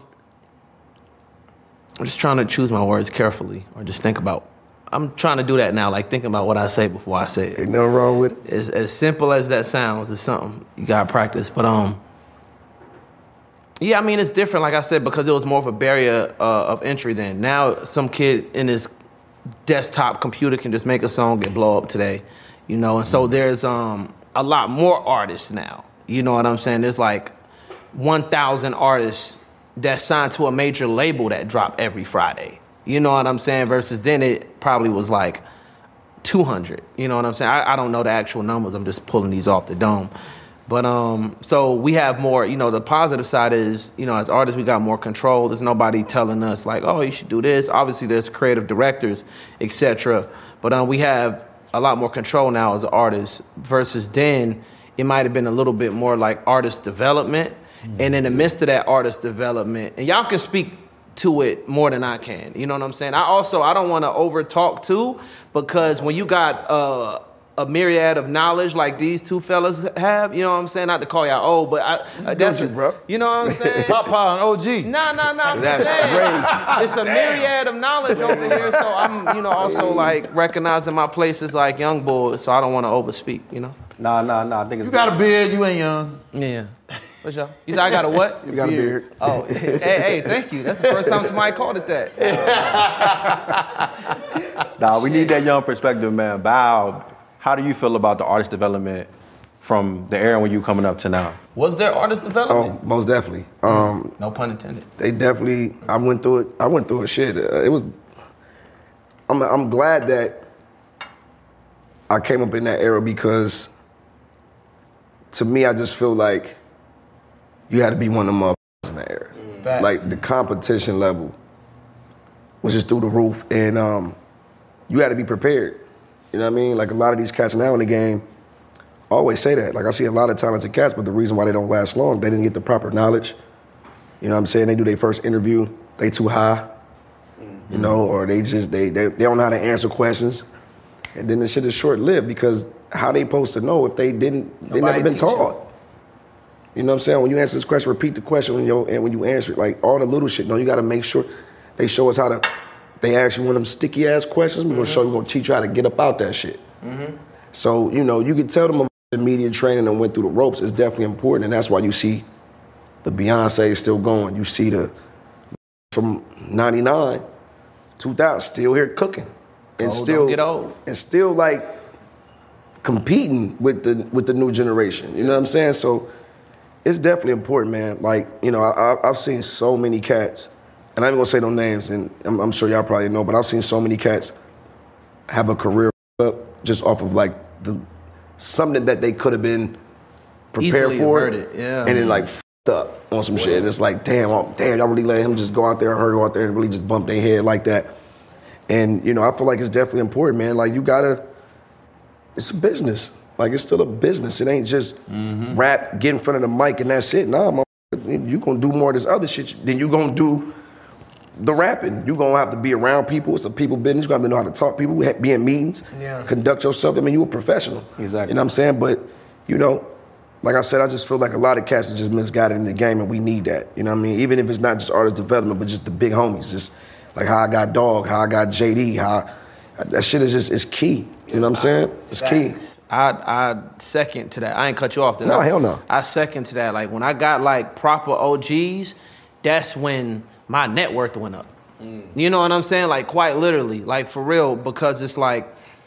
I'm just trying to choose my words carefully, or just think about. I'm trying to do that now, like thinking about what I say before I say it. Ain't nothing wrong with it. As, as simple as that sounds, it's something you gotta practice. But um. Yeah, I mean, it's different, like I said, because it was more of a barrier uh, of entry then. Now, some kid in his desktop computer can just make a song and blow up today, you know? And so there's um, a lot more artists now, you know what I'm saying? There's like one thousand artists that signed to a major label that drop every Friday, you know what I'm saying? Versus then it probably was like two hundred, you know what I'm saying? I, I don't know the actual numbers, I'm just pulling these off the dome. But um, so we have more, you know, the positive side is, you know, as artists, we got more control. There's nobody telling us like, oh, you should do this. Obviously, there's creative directors, et cetera. But um, we have a lot more control now as artists versus then it might have been a little bit more like artist development. Mm-hmm. And in the midst of that artist development, and y'all can speak to it more than I can. You know what I'm saying? I also, I don't want to over talk too, because when you got uh, a myriad of knowledge like these two fellas have, you know what I'm saying? Not to call y'all old, but I, uh, that's you, bro. You know what I'm saying? Papa and O G. No, no, no. I'm just saying. It's a myriad of knowledge over here, so I'm, you know, also like recognizing my place as like young boy, so I don't want to overspeak, you know? Nah, nah, nah. I think it's You got a beard, you ain't young. Yeah. What's y'all? You said I got a what? You got a beard. Oh, hey, hey, thank you. That's the first time somebody called it that. Nah, we need that young perspective, man. Bow, how do you feel about the artist development from the era when you coming up to now? Was there artist development? Oh, most definitely. Um, no pun intended. They definitely. I went through it. I went through it. Shit. Uh, it was. I'm. I'm glad that I came up in that era because, to me, I just feel like you had to be one of them motherfuckers in that era. Facts. Like the competition level was just through the roof, and um, you had to be prepared. You know what I mean? Like a lot of these cats now in the game always say that. Like I see a lot of talented cats, but the reason why they don't last long, they didn't get the proper knowledge. You know what I'm saying? They do their first interview, they too high, mm-hmm. you know, or they just, they, they they don't know how to answer questions. And then the shit is short-lived because how they supposed to know if they didn't, they Nobody never been taught. you. You know what I'm saying? When you answer this question, repeat the question when you and when you answer it. Like all the little shit, no, you got to make sure they show us how to. They ask you one of them sticky ass questions. We're mm-hmm. gonna show you, we're gonna teach you how to get up out that shit. Mm-hmm. So you know, you can tell them about the media training and went through the ropes. It's definitely important, and that's why you see the Beyonce still going. You see the from ninety-nine, two thousand still here cooking, and Gold still don't get old. and still like competing with the with the new generation. You know what I'm saying? So. It's definitely important, man. Like, you know, I, I've seen so many cats, and I ain't gonna say no names, and I'm, I'm sure y'all probably know, but I've seen so many cats have a career up just off of like the something that they could have been prepared Easily for, heard it, yeah. and then like f***ed up on some shit. And it's like, damn, oh, damn, y'all really let him just go out there, her go out there, and really just bump their head like that. And you know, I feel like it's definitely important, man. Like you gotta, it's a business. Like, it's still a business. It ain't just mm-hmm. rap, get in front of the mic, and that's it. Nah, you gonna do more of this other shit than you gonna do the rapping. You gonna have to be around people. It's a people business. You gonna have to know how to talk to people, be in meetings, yeah. conduct yourself. I mean, you a professional. Exactly. You know what I'm saying? But, you know, like I said, I just feel like a lot of cats are just misguided in the game, and we need that. You know what I mean? Even if it's not just artist development, but just the big homies. Just like how I got Dog, how I got J D, how that shit is just, it's key. You know what I'm saying? It's Thanks. key. I I second to that. I ain't cut you off. Did No, I? hell no. I second to that. Like when I got like proper O Gs, that's when my net worth went up. Mm. You know what I'm saying? Like quite literally, like for real, because it's like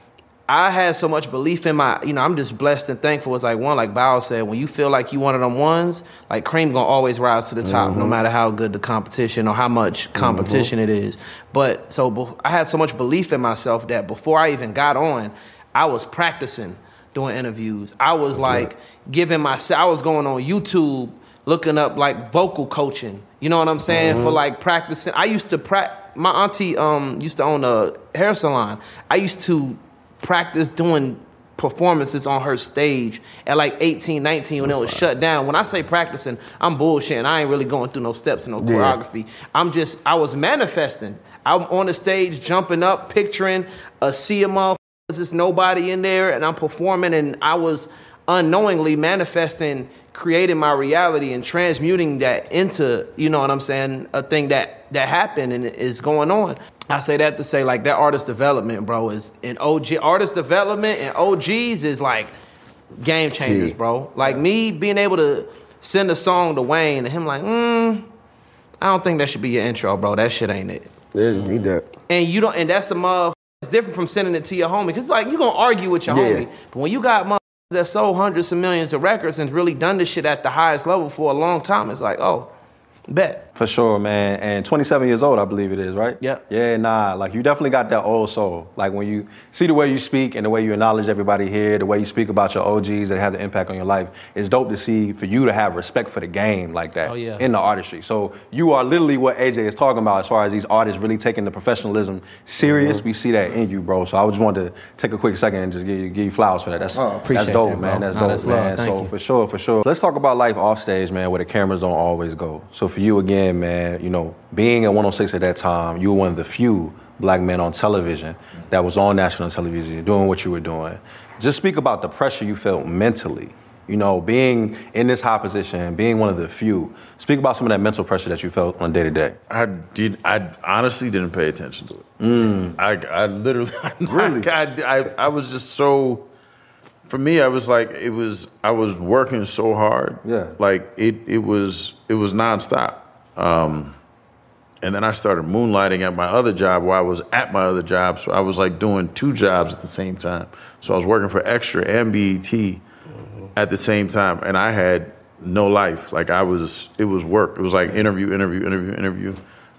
I had so much belief in my, you know, I'm just blessed and thankful. It's like one, like Bao said, when you feel like you one of them ones, like Cream gonna always rise to the top, mm-hmm. no matter how good the competition or how much competition mm-hmm. it is. But so I had so much belief in myself that before I even got on, I was practicing doing interviews. I was That's like right. giving myself, I was going on YouTube looking up like vocal coaching. You know what I'm saying? Mm-hmm. For like practicing. I used to practice. My auntie um, used to own a hair salon. I used to practice doing performances on her stage at like eighteen, nineteen when That's it was right. shut down. When I say practicing, I'm bullshitting. I ain't really going through no steps and no yeah. choreography. I'm just, I was manifesting. I'm on the stage jumping up, picturing a sea of motherfuckers, there's nobody in there, and I'm performing, and I was unknowingly manifesting, creating my reality and transmuting that into, you know what I'm saying, a thing that, that happened and is going on. I say that to say, like, that artist development, bro, is in O G, artist development and O Gs is like game changers, bro. Like me being able to send a song to Wayne and him like, mm, I don't think that should be your intro, bro. That shit ain't it. Yeah, you need that. And you don't, and that's a motherfucker. It's different from sending it to your homie, because like, you're gonna argue with your yeah. homie. But when you got motherfuckers that sold hundreds of millions of records and really done this shit at the highest level for a long time, it's like, oh, bet. For sure, man. And twenty-seven years old, I believe it is, right? Yeah. Yeah, nah. Like, you definitely got that old soul. Like, when you see the way you speak and the way you acknowledge everybody here, the way you speak about your O Gs that have the impact on your life, it's dope to see for you to have respect for the game like that oh, yeah. in the artistry. So you are literally what A J is talking about as far as these artists really taking the professionalism serious. Mm-hmm. We see that in you, bro. So I just wanted to take a quick second and just give you, give you flowers for that. That's, oh, appreciate that's dope, that, man. That's no, dope, that's man. Thank so you. for sure, for sure. Let's talk about life off stage, man, where the cameras don't always go. So for you again, man, you know, being at one oh six at that time, you were one of the few black men on television that was on national television doing what you were doing. Just speak about the pressure you felt mentally, you know, being in this high position, being one of the few. Speak about some of that mental pressure that you felt on day to day. I did. I honestly didn't pay attention to it. Mm. I, I literally, really, I, I, I was just so. For me, I was like, it was. I was working so hard. Yeah. Like it. It was. It was nonstop. Um, and then I started moonlighting at my other job while I was at my other job. So I was like doing two jobs at the same time. So I was working for Extra and B E T mm-hmm. at the same time. And I had no life. Like I was, it was work. It was like interview, interview, interview, interview.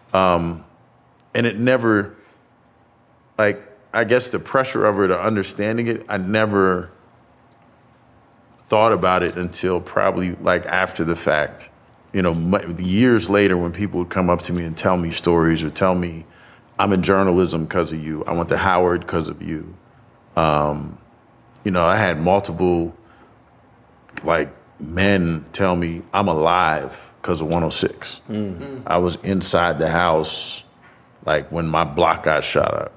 Um, and it never, like, I guess the pressure of it or understanding it, I never thought about it until probably like after the fact. You know, years later when people would come up to me and tell me stories or tell me, I'm in journalism because of you. I went to Howard because of you. Um, you know, I had multiple, like, men tell me I'm alive because of one oh six. Mm-hmm. I was inside the house, like, when my block got shot up.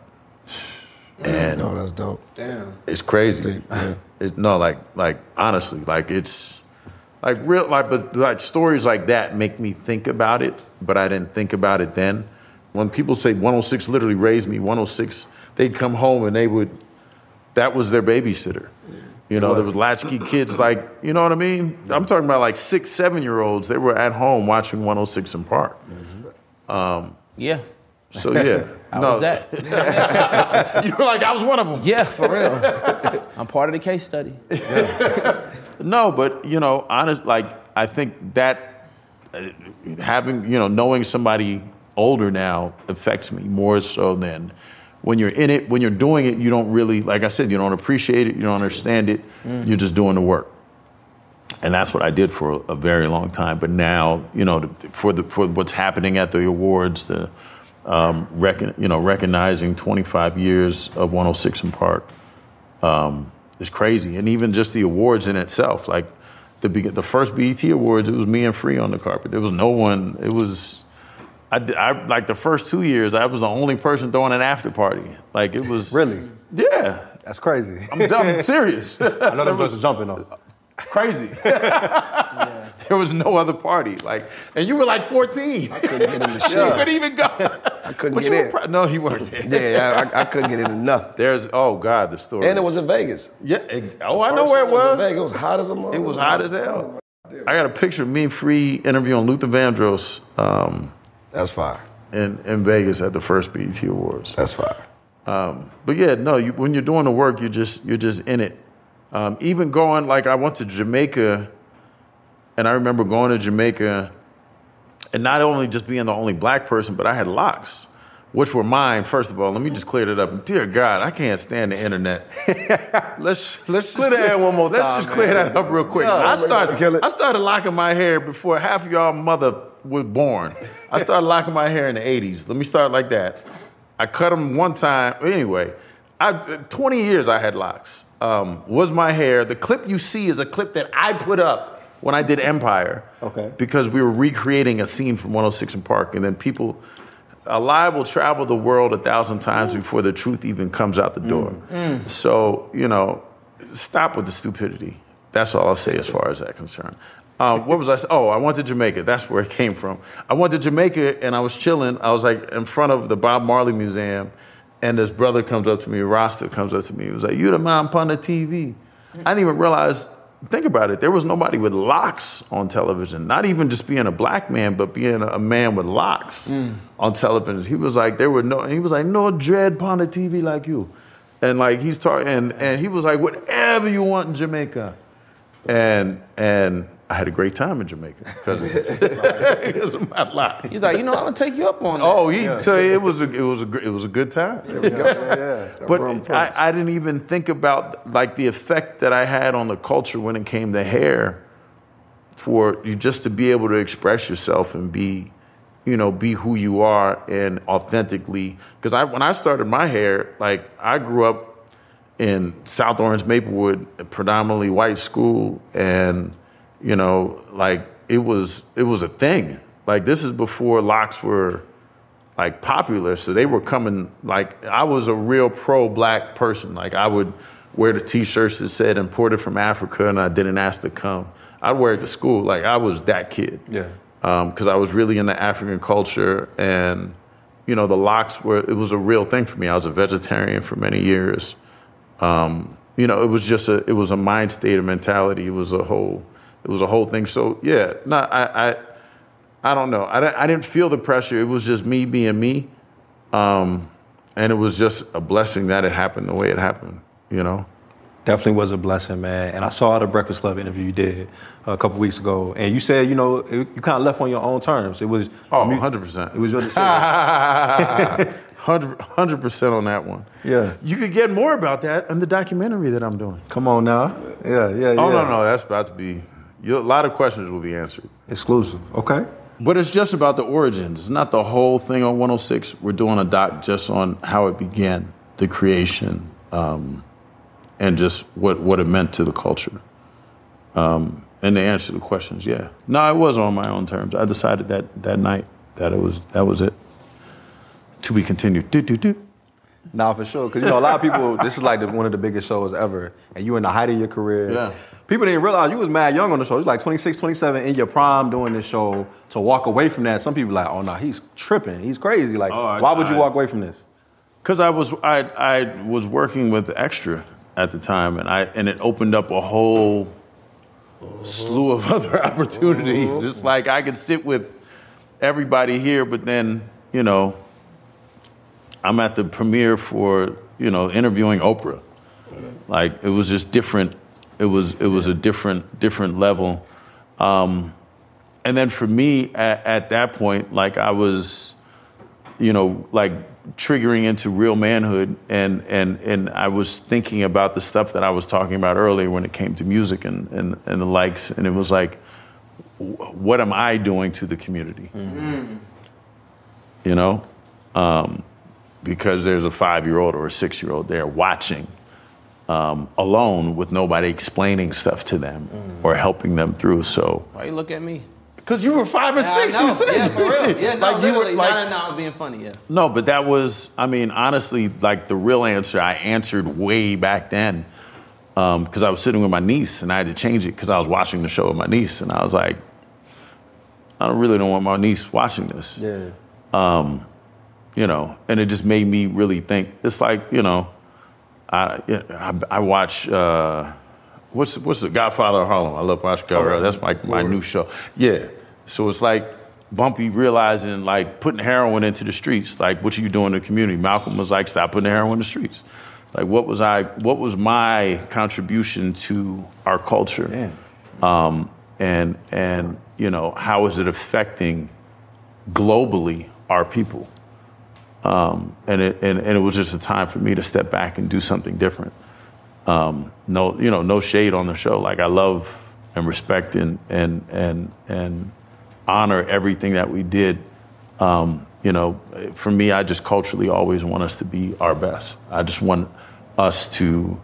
And oh, that's dope. Damn. It's crazy. Yeah. It, no, like, like, honestly, like, it's... Like real, like, but like stories like that make me think about it, but I didn't think about it then. When people say one oh six literally raised me, one oh six, they'd come home and they would, that was their babysitter. You know, there was latchkey kids, like, you know what I mean? I'm talking about like six, seven-year-olds. They were at home watching one oh six in Park. Um, yeah. So yeah. How no. was that? You were like, I was one of them. Yeah, for real. I'm part of the case study. Yeah. No, but, you know, honest, like, I think that uh, having, you know, knowing somebody older now affects me more so than when you're in it. When you're doing it, you don't really, like I said, you don't appreciate it, you don't understand it, mm. You're just doing the work. And that's what I did for a very long time. But now, you know, for the for what's happening at the awards, the um, recon, you know, recognizing twenty-five years of one oh six in Park, um, is crazy. And even just the awards in itself, like the the first B E T Awards, it was me and Free on the carpet. There was no one. It was, I, I like the first two years, I was the only person throwing an after party. Like it was really, yeah. That's crazy. I'm dumb serious. I know them was jumping on. Crazy. Yeah. There was no other party. Like, and you were like fourteen. I couldn't get in the shit. You couldn't even go. I couldn't but get in. Pro- no, you weren't there. Yeah, I, I couldn't get into nothing. There's, oh God, the story. And it was in Vegas. Yeah. Ex- oh, I know where it was. was in Vegas. It was hot as a mother. It was hot as hell. I got a picture of me and Free interviewing Luther Vandross. Um, That's fire. In, in Vegas at the first B E T Awards. That's fire. Um, but yeah, no, you, when you're doing the work, you're just you're just in it. Um, even going, like I went to Jamaica, and I remember going to Jamaica, and not only just being the only black person, but I had locks, which were mine. First of all, let me just clear that up. Dear God, I can't stand the internet. let's let's Clear just that one more let's time, just clear man. that up real quick. No, I we're started gonna kill it. I started locking my hair before half of y'all mother was born. I started locking my hair in the eighties. Let me start like that. I cut them one time. Anyway, I, twenty years I had locks. Um, was my hair. The clip you see is a clip that I put up when I did Empire. Okay. Because we were recreating a scene from one oh six in Park, and then people, a lie will travel the world a thousand times before the truth even comes out the door. Mm. So, you know, stop with the stupidity. That's all I'll say as far as that concerned. Um, what was I? Oh, I went to Jamaica. That's where it came from. I went to Jamaica and I was chilling. I was like in front of the Bob Marley Museum, and this brother comes up to me, Rasta comes up to me. He was like, "You the man on the T V?" I didn't even realize. Think about it. There was nobody with locks on television. Not even just being a black man, but being a man with locks mm. on television. He was like, there were no. And he was like, "No dread on the T V like you," and like he's talking, and, and he was like, "Whatever you want in Jamaica," and and. I had a great time in Jamaica because of my locks. He's like, you know, I'm gonna take you up on that. Oh, he yeah. tell you it was a it was a it was a good time. There we go. Yeah, but I, I didn't even think about like the effect that I had on the culture when it came to hair, for you just to be able to express yourself and be, you know, be who you are and authentically. Because I when I started my hair, like I grew up in South Orange, Maplewood, a predominantly white school, and you know, like it was it was a thing. Like this is before locks were like popular, so they were coming. Like I was a real pro-black person. Like I would wear the T-shirts that said "imported from Africa" and I didn't ask to come. I'd wear it to school. Like I was that kid. Yeah. Because um, I was really into African culture, and you know the locks were. It was a real thing for me. I was a vegetarian for many years. Um, you know, it was just a. It was a mind state, a mentality. It was a whole. It was a whole thing. So yeah, no, I, I, I don't know. I, I didn't feel the pressure. It was just me being me, um, and it was just a blessing that it happened the way it happened. You know, definitely was a blessing, man. And I saw the Breakfast Club interview you did a couple weeks ago, and you said, you know, it, you kind of left on your own terms. It was oh, one hundred percent. It was your decision. one hundred percent on that one. Yeah. You could get more about that in the documentary that I'm doing. Come on now. Yeah, yeah, yeah. Oh no, no, that's about to be. You, a lot of questions will be answered. Exclusive, okay. But it's just about the origins. It's not the whole thing on one oh six. We're doing a doc just on how it began, the creation, um, and just what, what it meant to the culture. Um, and to answer the questions, yeah. No, it was on my own terms. I decided that that night that it was that was it. To be continued. Do, do, do. Nah, for sure. Because, you know, a lot of people, this is like the, one of the biggest shows ever. And you in the height of your career. Yeah. People didn't realize you was mad young on the show. You was like twenty-six, twenty-seven in your prime doing this show. To walk away from that, some people like, oh, no, he's tripping. He's crazy. Like, oh, I, why would you I, walk away from this? Because I was I I was working with Extra at the time, and I and it opened up a whole slew of other opportunities. It's like I could sit with everybody here, but then, you know, I'm at the premiere for, you know, interviewing Oprah. Like, it was just different. It was it was a different different level. Um, and then for me, at, at that point, like I was, you know, like triggering into real manhood, and and and I was thinking about the stuff that I was talking about earlier when it came to music and and, and the likes, and it was like, what am I doing to the community? Mm-hmm. You know, um, because there's a five-year-old or a six-year-old there watching. Um, alone with nobody explaining stuff to them mm. or helping them through. So why you look at me? Because you were five or yeah, six. You said yeah, for real. Yeah, no, like you were like, not, not being funny. Yeah. No, but that was. I mean, honestly, like the real answer I answered way back then, because um, I was sitting with my niece and I had to change it because I was watching the show with my niece, and I was like, I don't really don't want my niece watching this. Yeah. Um, you know, and it just made me really think. It's like, you know. I, I, I watch, uh, what's what's the Godfather of Harlem? I love watching Godfather. That's my, my new show. Yeah. So it's like, Bumpy realizing, like, putting heroin into the streets. Like, what are you doing in the community? Malcolm was like, stop putting the heroin in the streets. Like, what was I? What was my contribution to our culture? Yeah. Um, and and you know, how is it affecting globally our people? Um, and it and, and it was just a time for me to step back and do something different. Um, no, you know, no shade on the show. Like, I love and respect and and and and honor everything that we did. Um, you know, for me, I just culturally always want us to be our best. I just want us to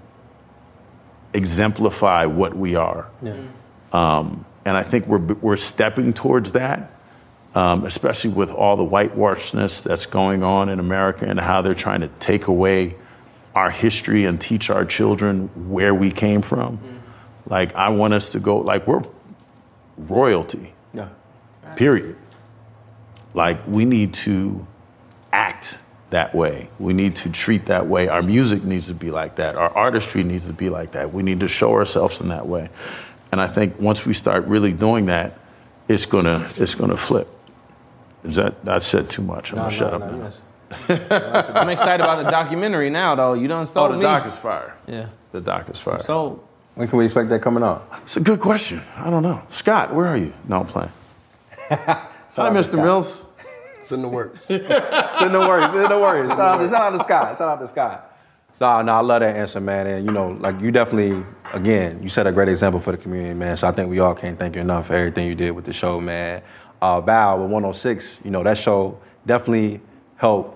exemplify what we are. Yeah. Um, and I think we're we're stepping towards that, um, especially with all the whitewashedness that's going on in America and how they're trying to take away our history and teach our children where we came from. Mm-hmm. Like, I want us to go, like, we're royalty. Yeah. Period. Like, we need to act that way. We need to treat that way. Our music needs to be like that. Our artistry needs to be like that. We need to show ourselves in that way. And I think once we start really doing that, it's gonna it's gonna flip. Is that I said too much? I'm no, gonna no, shut no, up now. Yes. I'm excited about the documentary now, though. You done sold Oh, the me. doc is fire. Yeah. The doc is fire. So, When can we expect that coming out? It's a good question. I don't know. Scott, where are you? No, I'm playing. Hi, Mister Mills. It's in the works. It's in the worries. It's in the worries. Shout out, shout out to Scott. Shout out to Scott. So, no, I love that answer, man. And, you know, like, you definitely, again, you set a great example for the community, man. So I think we all can't thank you enough for everything you did with the show, man. Uh, Val with one oh six, you know, that show definitely helped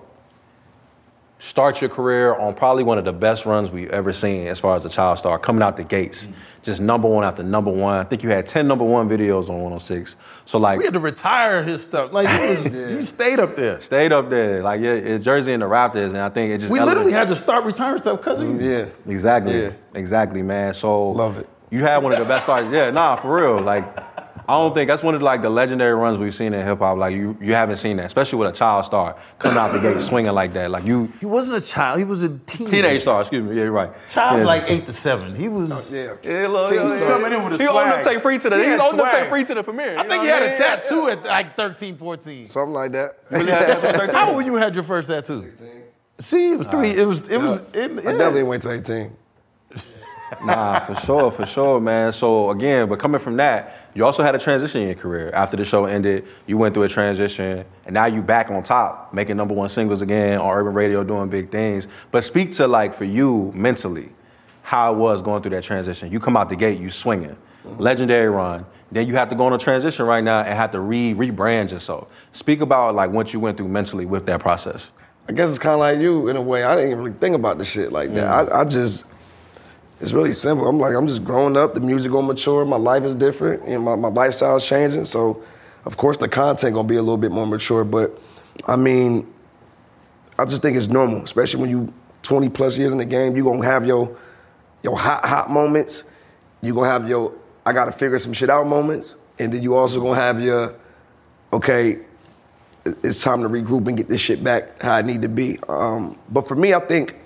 start your career on probably one of the best runs we've ever seen as far as a child star, coming out the gates. Mm-hmm. Just number one after number one. I think you had ten number one videos on one oh six. So, like, we had to retire his stuff. Like, he, was, yeah. he stayed up there. Stayed up there. Like, yeah, yeah, Jersey and the Raptors, and I think it just... We literally had to start retiring stuff because of you. Yeah. Exactly. Yeah. Exactly, man. So... Love it. You had one of the best starts. Yeah, nah, for real. Like, I don't think that's one of like the legendary runs we've seen in hip hop. Like, you, you haven't seen that, especially with a child star coming out the gate swinging like that. Like, you, He wasn't a child. He was a teenager. teenage star. Excuse me. Yeah, you're right. Child Teenage. like eight to seven. He was. Yeah. Yeah, look, Teen yeah, star. yeah. Coming in with a He swag. owned up take free to the. He He, had owned up swag. take free to the premiere. I You think know he what had I a mean? tattoo at like thirteen, fourteen. Something like that. Really had a tattoo at thirteen? How old you had your first tattoo? sixteen. See, it was three. It was. It was. It, I yeah. definitely went to eighteen. Nah, for sure, for sure, man. So again, but coming from that, you also had a transition in your career. After the show ended, you went through a transition, and now you back on top, making number one singles again on urban radio, doing big things. But speak to, like, for you mentally, how it was going through that transition. You come out the gate, you swinging, mm-hmm. legendary run. Then you have to go on a transition right now and have to re rebrand yourself. Speak about like what you went through mentally with that process. I guess it's kind of like you in a way. I didn't even really think about the shit like that. Mm. I, I just, it's really simple. I'm like, I'm just growing up. The music gonna mature. My life is different. And my, my lifestyle is changing. So, of course, the content gonna be a little bit more mature. But, I mean, I just think it's normal, especially when you twenty plus years in the game. You gonna have your, your hot, hot moments. You gonna have your, I gotta figure some shit out moments. And then you also gonna have your, okay, it's time to regroup and get this shit back how it need to be. Um, but for me, I think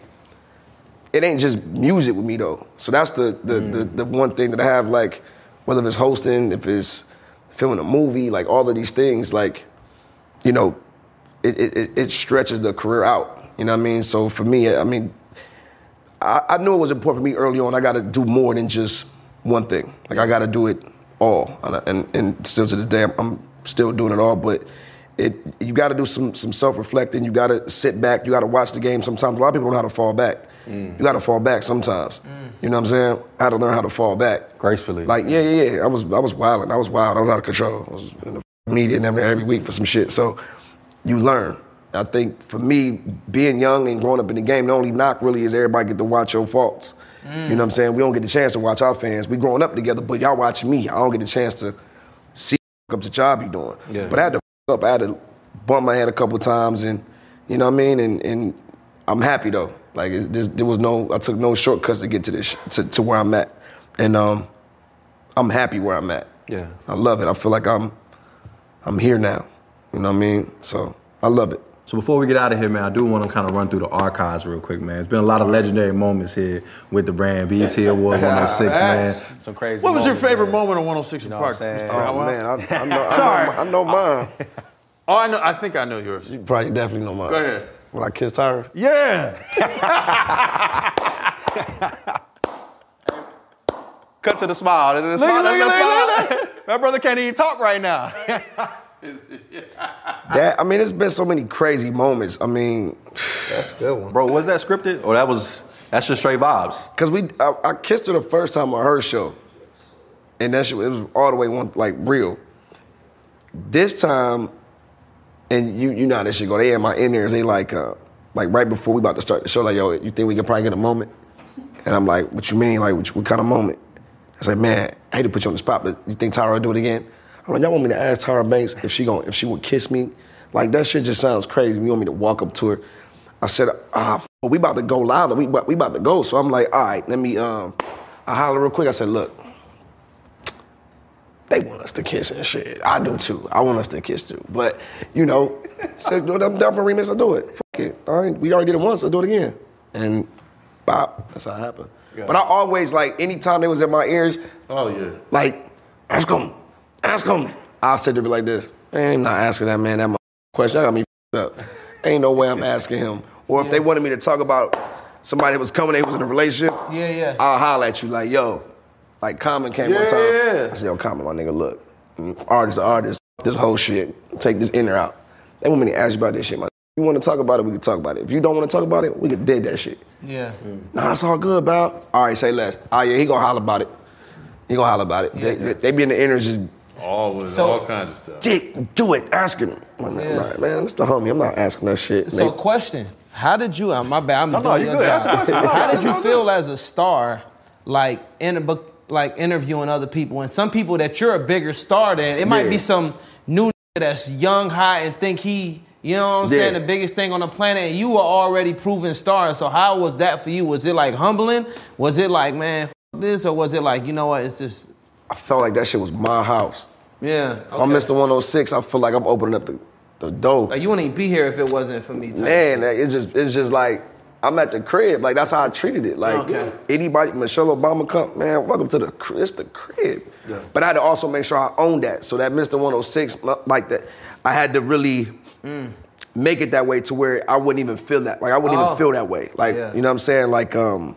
it ain't just music with me though. So that's the the, mm. the the one thing that I have, like, whether it's hosting, if it's filming a movie, like all of these things, like, you know, it it, it stretches the career out. You know what I mean? So for me, I mean, I, I knew it was important for me early on. I got to do more than just one thing. Like, I got to do it all, and, and and still to this day, I'm, I'm still doing it all. But it you got to do some some self-reflecting. You got to sit back. You got to watch the game. Sometimes a lot of people don't know how to fall back. Mm. You got to fall back sometimes. Mm. You know what I'm saying? I had to learn how to fall back gracefully. Like, yeah, yeah, yeah. I was I was wilding. I was wild. I was out of control. I was in the media and every, every week for some shit. So you learn. I think for me, being young and growing up in the game, the only knock really is everybody get to watch your faults. Mm. You know what I'm saying? We don't get the chance to watch our fans. We growing up together, but y'all watching me. I don't get the chance to see up the job you doing. Yeah. But I had to up. I had to bump my head a couple times, and you know what I mean. And, and I'm happy though. Like, it, there was no, I took no shortcuts to get to this, to, to where I'm at, and um, I'm happy where I'm at. Yeah. I love it. I feel like I'm, I'm here now. You know what I mean? So I love it. So before we get out of here, man, I do want to kind of run through the archives real quick, man. It's been a lot of legendary moments here with the brand. B E T Award one oh six, man. Some crazy What was your moments, favorite man. moment on one oh six in You know what Park? I'm saying? Mister Oh Bow Wow? man, I, I know, Sorry. I know, I know mine. Oh, I know. I think I know yours. You probably definitely know mine. Go ahead. When I kissed Tyra. Yeah. Cut to the smile. The Look, smile, look, the look, smile. look, My brother can't even talk right now. That I mean, it's been so many crazy moments. I mean, That's a good one. Bro, was that scripted? Or that was, that's just straight vibes? cause we, I, I kissed her the first time on her show, and that shit, it was all the way one like real. This time, and you, you know how this shit go. They had my in ears. They like, uh, like right before we about to start the show, like, yo, you think we can probably get a moment? And I'm like, what you mean? Like, what, what kind of moment? I said, man, I hate to put you on the spot, but you think Tyra will do it again? I'm like, y'all want me to ask Tyra Banks if she gon' if she would kiss me? Like, that shit just sounds crazy. You want me to walk up to her? I said, ah, f- we about to go louder. We, we about to go. So I'm like, all right, let me, um, I holler real quick. I said, look, they want us to kiss and shit. I do too. I want us to kiss too. But, you know, said, I'm down for a remix, I'll do it. Fuck it. All right, we already did it once, I'll do it again. And bop, that's how it happened. Yeah. But I always, like, anytime they was in my ears, Oh yeah. like, ask him, ask him. I'll sit there and be like this. Man, I'm not asking that man that question. That got me up. Ain't no way I'm asking him. Or if Yeah. they wanted me to talk about somebody that was coming, they was in a relationship, Yeah, yeah. I'll holler at you like, yo, like Common came one Yeah, time. yeah. I said, yo, Common, my nigga, look, artist to artist, this whole shit, take this in or out. They want me to ask you about this shit, my. You want to talk about it, we can talk about it. If you don't want to talk about it, we can dead that shit. Yeah. Nah, it's all good, pal. All right, say less. Oh, yeah, he gonna holler about it. He gonna holler about it. They, they, they be in the inners just, Always, So- all kinds of stuff. dick, do it, ask him. I'm like, Yeah. nah, man, it's the homie. I'm not asking that shit. So, They- question: how did you? Uh, my bad. I'm no, doing you your good. Ask job. the question. No, How did it's you all feel as a star, like in a book, like interviewing other people, and some people that you're a bigger star than? It might Yeah. be some new that's young, hot, and think he, you know what I'm Yeah. saying, the biggest thing on the planet. And you were already proven star. So how was that for you? Was it like humbling? Was it like, man, f- this, or was it like, you know what? It's just, I felt like that shit was my house. yeah. If I'm Mister one oh six, I feel like I'm opening up the, the door. Like you wouldn't even be here if it wasn't for me. type. Man, that- it's just it's just like I'm at the crib. Like that's how I treated it. Like Okay. anybody, Michelle Obama come, man, welcome to the crib. It's the crib. But I had to also make sure I owned that. So that Mister one oh six, like that, I had to really make it that way to where I wouldn't even feel that. Like I wouldn't Oh. even feel that way. Like Yeah. you know what I'm saying? Like um.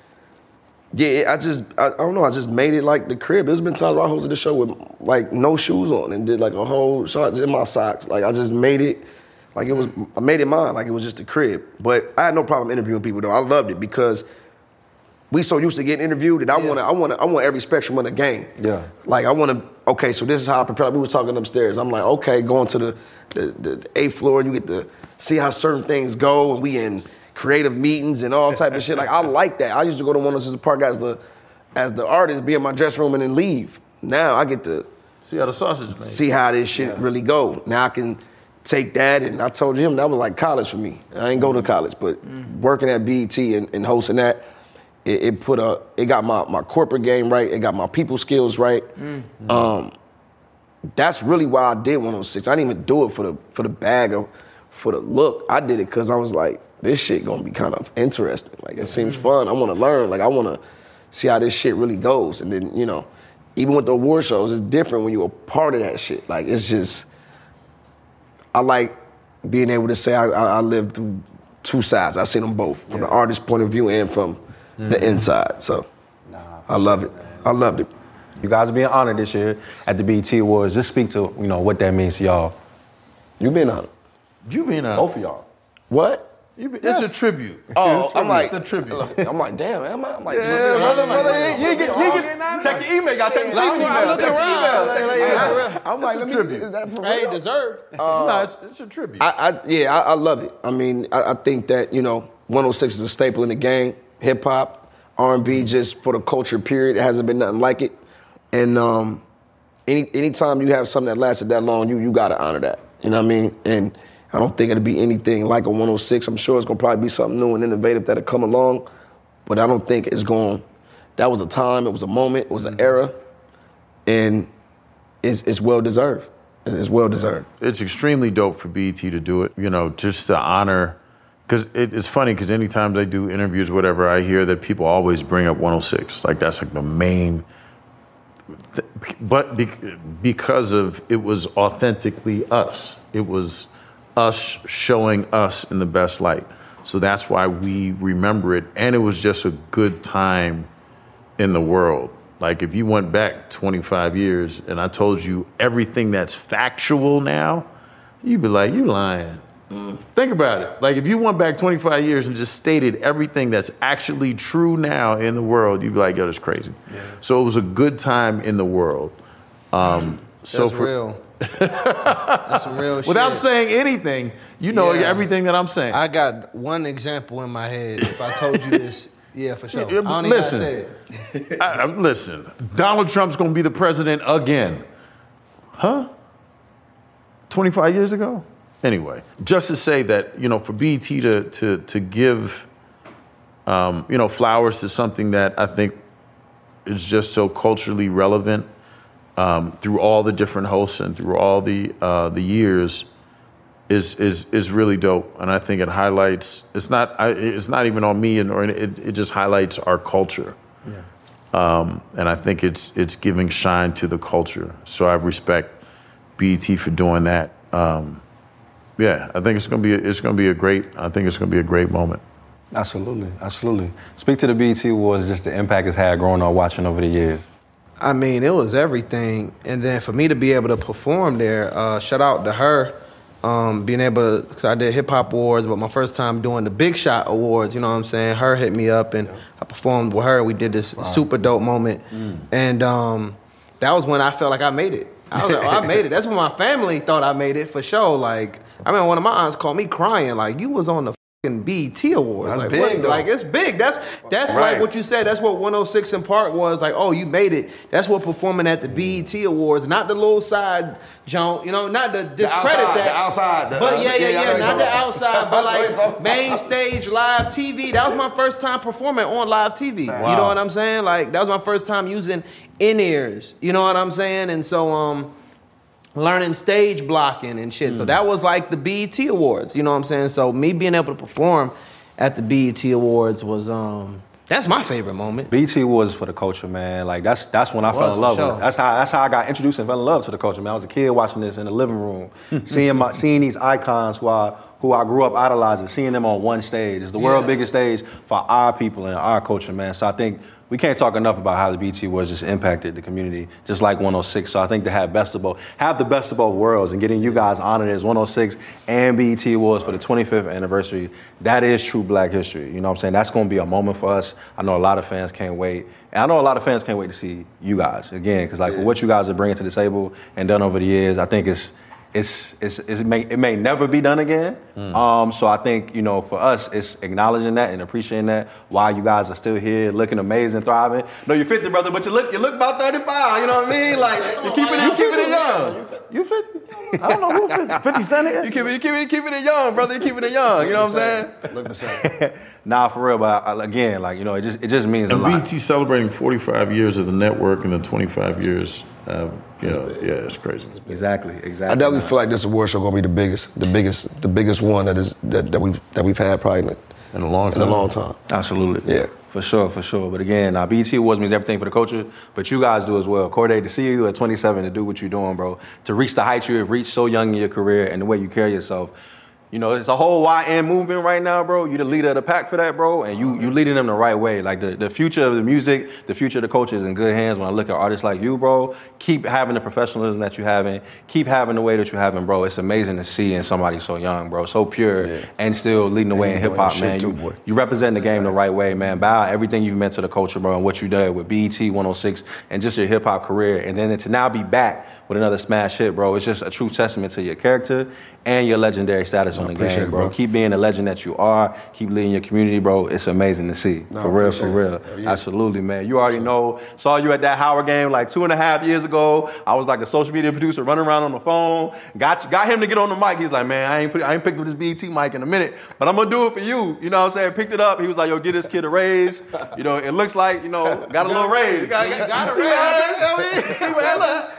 Yeah, I just, I, I don't know, I just made it like the crib. There's been times where I hosted the show with like no shoes on and did like a whole shot in my socks. Like I just made it, like it was, I made it mine, like it was just the crib. But I had no problem interviewing people though. I loved it because we so used to getting interviewed that I Yeah. want to, I want to, I want every spectrum of the game. Yeah. Like I want to, okay, so this is how I prepare. We were talking upstairs. I'm like, okay, going to the, the, the, the eighth floor and you get to see how certain things go and we in creative meetings and all type of shit. Like I like that. I used to go to one of those park as the, as the artist, be in my dressing room and then leave. Now I get to See how the sausage is made. see how this shit really go. Now I can take that, and I told him that was like college for me. I ain't go to college, but working at B E T and, and hosting that, it, it put a, it got my, my corporate game right. It got my people skills right. Um, that's really why I did one oh six. I didn't even do it for the for the bag or for the look. I did it because I was like, this shit gonna be kind of interesting. Like it seems fun. I want to learn. Like I want to see how this shit really goes. And then you know, even with the award shows, it's different when you're a part of that shit. Like it's just, I like being able to say I, I, I lived through two sides. I see them both from the artist's point of view and from the inside. So I love it. I loved it. You guys are being honored this year at the B E T Awards. Just speak to, you know, what that means to y'all. You been on it. You mean a, Both of y'all. What? you been, it's a tribute. Oh, It's a I'm like, the tribute. I'm like, damn, man. I'm, I'm like, brother, brother, you, you get, you get, check your email. You gotta check your email. I'm looking Check your around. email. I'm like, let me, tribute. is that for Hey, real? deserved. no, it's, it's a tribute. I, I yeah, I, I love it. I mean, I, I think that you know, one oh six is a staple in the game. Hip hop, R and B, just for the culture period, it hasn't been nothing like it. And um, any anytime you have something that lasted that long, you you gotta honor that. You know what I mean? And I don't think it'll be anything like a one oh six. I'm sure it's gonna probably be something new and innovative that'll come along, but I don't think it's going. That was a time. It was a moment. It was an era, and it's, it's well deserved. It's well deserved. It's extremely dope for B E T to do it, you know, just to honor, because it, it's funny, because anytime they do interviews or whatever, I hear that people always bring up one oh six. Like, that's like the main, th- but be, because of, it was authentically us. It was us showing us in the best light. So that's why we remember it. And it was just a good time in the world. Like, if you went back twenty-five years and I told you everything that's factual now, you'd be like, you lying. Mm. Think about it. Like, if you went back twenty-five years and just stated everything that's actually true now in the world, you'd be like, yo, that's crazy. Yeah. So it was a good time in the world. Um, that's so for, real. That's some real shit. Without saying anything, you know yeah. everything that I'm saying. I got one example in my head. If I told you this, yeah, for sure. Yeah, I don't listen, even gotta say it. I, I, listen, Donald Trump's gonna be the president again. Huh? twenty-five years ago? Anyway, just to say that, you know, for B E T to to to give, um, you know, flowers to something that I think is just so culturally relevant um, through all the different hosts and through all the uh, the years is is is really dope. And I think it highlights. It's not. I, it's not even on me, and or it it just highlights our culture. Yeah. Um, and I think it's it's giving shine to the culture. So I respect B E T for doing that. Um, yeah, I think it's gonna be a, it's gonna be a great. I think it's gonna be a great moment. Absolutely, absolutely. Speak to the B E T Awards, just the impact it's had growing up watching over the years. I mean, it was everything. And then for me to be able to perform there, uh, shout out to her, um, being able to, cause I did Hip Hop Awards, but my first time doing the Big Shot Awards, you know what I'm saying? Her hit me up and yeah. I performed with her. We did this wow. super dope moment. Mm. And um, that was when I felt like I made it. I was like, oh, I made it. That's when my family thought I made it for sure. Like, I remember one of my aunts called me crying, like, you was on the B E T Awards. That's like, big, what, though. like it's big. That's that's right. Like what you said. That's what one oh six in Park was. Like, oh, you made it. That's what performing at the B E T Awards, not the little side jump, you know, not to discredit the outside, that. The outside. The, but uh, yeah, yeah, yeah, yeah, not the outside, but like main stage live T V. That was my first time performing on live T V. Wow. You know what I'm saying? Like, that was my first time using in-ears. You know what I'm saying? And so, um, learning stage blocking and shit. Mm. So that was like the B E T Awards. You know what I'm saying? So me being able to perform at the B E T Awards was, um, that's my favorite moment. B E T Awards for the culture, man. Like, that's that's when I fell in love with it. That's how that's how I got introduced and fell in love to the culture, man. I was a kid watching this in the living room, seeing my seeing these icons who I who I grew up idolizing, seeing them on one stage. It's the yeah. world's biggest stage for our people and our culture, man. So I think we can't talk enough about how the B E T Awards just impacted the community, just like one oh six. So I think to have best of both, have the best of both worlds, and getting you guys honored as one oh six and B E T Awards for the twenty-fifth anniversary, that is true Black history. You know what I'm saying? That's going to be a moment for us. I know a lot of fans can't wait. And I know a lot of fans can't wait to see you guys again, because like yeah. for what you guys are bringing to the table and done over the years, I think it's It's, it's, it's, it, may, it may never be done again. Mm. Um, so I think, you know, for us, it's acknowledging that and appreciating that while you guys are still here, looking amazing, thriving. No, you're fifty, brother, but you look you look about thirty-five, you know what I mean? Like, you're keeping it, you keeping it young. You fifty? I don't know who fifty. fifty Cent is? You keeping, you keeping, you keeping it young, brother. You're keeping it young, you know what I'm saying? Look the same. Nah, for real, but I, again, like, you know, it just it just means and a lot. And B E T celebrating forty-five years of the network and then twenty-five years of, you know, yeah, it's crazy. Exactly, exactly. I definitely feel like this award show gonna be the biggest, the biggest, the biggest one that is that, that we've that we've had probably in a, in a long time. In a long time. Absolutely. Yeah. For sure, for sure. But again, uh, B E T Awards means everything for the culture, but you guys do as well. Corday, to see you at twenty-seven, to do what you're doing, bro, to reach the heights you have reached so young in your career and the way you carry yourself. You know, it's a whole Y N movement right now, bro. You're the leader of the pack for that, bro, and you you leading them the right way. Like, the, the future of the music, the future of the culture is in good hands when I look at artists like you, bro. Keep having the professionalism that you're having. Keep having the way that you're having, bro. It's amazing to see in somebody so young, bro, so pure, yeah. and still leading the way in hip-hop, man. Too, you, you represent the game the right way, man. Bow everything you've meant to the culture, bro, and what you did with B E T one oh six and just your hip-hop career. And then to now be back with another smash hit, bro, it's just a true testament to your character and your legendary status I on the game, it, bro. bro. Keep being the legend that you are. Keep leading your community, bro. It's amazing to see. No, for real, for real. Yeah. Absolutely, man. You already know. Saw you at that Howard game like two and a half years ago. I was like a social media producer running around on the phone. Got got him to get on the mic. He's like, man, I ain't put, I ain't picked up this B E T mic in a minute, but I'm gonna do it for you. You know what I'm saying? Picked it up. He was like, yo, get this kid a raise. You know, it looks like, you know, got a little raise. Got, got, got a raise. I mean, see what,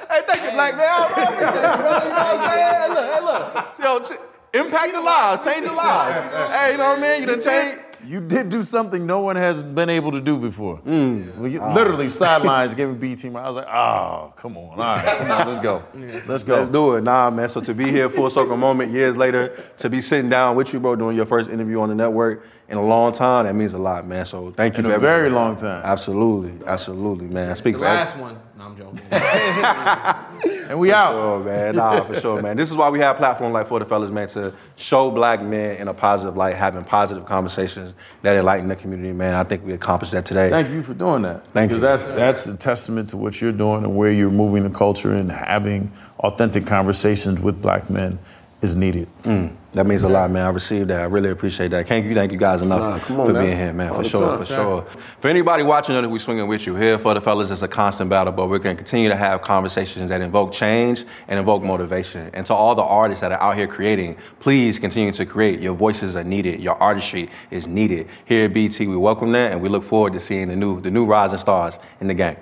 Hey, thank you, Black man. All right, brother. You know what I'm saying? Hey, look, hey, look. Yo, impact the lives, change the lives. Hey, you know what I mean? You done changed. You did do something no one has been able to do before. Mm. Well, you, literally sidelines giving B E T my. I was like, oh, come on, all right, come on, let's go, let's go, let's do it. Nah, man. So to be here, full circle moment, years later, to be sitting down with you, bro, doing your first interview on the network in a long time, that means a lot, man. So thank you in for a everything. very long time. Absolutely, absolutely, man. I speak the for last every- one. No, I'm joking. And we out. Oh man, nah, for sure, man. This is why we have platforms like For the Fellas, man, to show black men in a positive light, having positive conversations that enlighten the community, man. I think we accomplished that today. Thank you for doing that. Thank because you. that's that's a testament to what you're doing and where you're moving the culture, and having authentic conversations with black men is needed. Mm, that means a lot, man. I received that. I really appreciate that. Can't you thank you guys enough Nah, come on, for man. being here, man. All For the sure, time, for sir. sure. For anybody watching, know that we swinging with you. Here For the Fellas is a constant battle, but we're going to continue to have conversations that invoke change and invoke motivation. And to all the artists that are out here creating, please continue to create. Your voices are needed. Your artistry is needed. Here at B E T, we welcome that, and we look forward to seeing the new, the new rising stars in the game.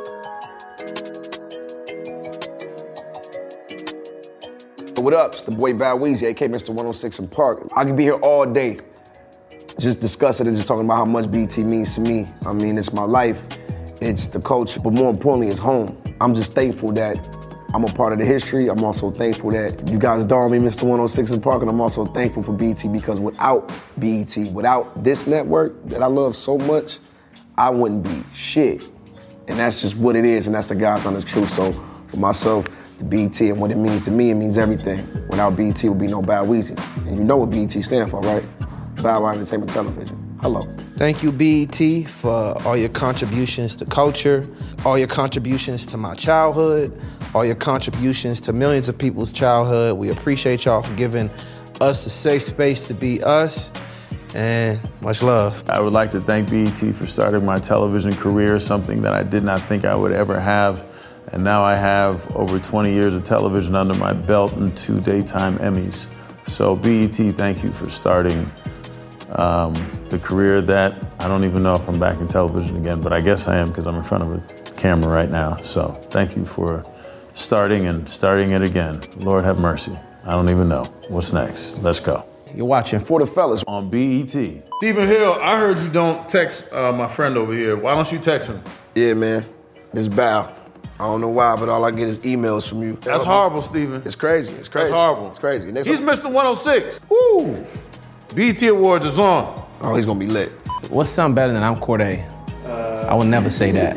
What up? It's the boy Bow Weezy, aka Mister one oh six in Park. I could be here all day just discussing and just talking about how much B E T means to me. I mean, it's my life, it's the culture, but more importantly, it's home. I'm just thankful that I'm a part of the history. I'm also thankful that you guys adore me, Mister one oh six in Park, and I'm also thankful for B E T because without B E T, without this network that I love so much, I wouldn't be shit. And that's just what it is, and that's the God's honest truth. So for myself, the B E T and what it means to me, it means everything. Without B E T, would be no Bow Weezy. And you know what B E T stand for, right? Bow Wow Entertainment Television. Hello. Thank you, B E T, for all your contributions to culture, all your contributions to my childhood, all your contributions to millions of people's childhood. We appreciate y'all for giving us a safe space to be us, and much love. I would like to thank B E T for starting my television career, something that I did not think I would ever have. And now I have over twenty years of television under my belt and two daytime Emmys. So B E T, thank you for starting um, the career that I don't even know if I'm back in television again, but I guess I am because I'm in front of a camera right now. So thank you for starting and starting it again. Lord have mercy. I don't even know. What's next? Let's go. You're watching For the Fellas. On B E T. Stephen Hill, I heard you don't text uh, my friend over here. Why don't you text him? Yeah, man. It's Bow. I don't know why, but all I get is emails from you. That's horrible, Stephen. It's crazy. It's crazy. That's horrible. It's crazy. Next He's time- Mister one oh six. Woo! B E T Awards is on. Oh, he's gonna be lit. What's something better than I'm Corday? Uh, I would never say that.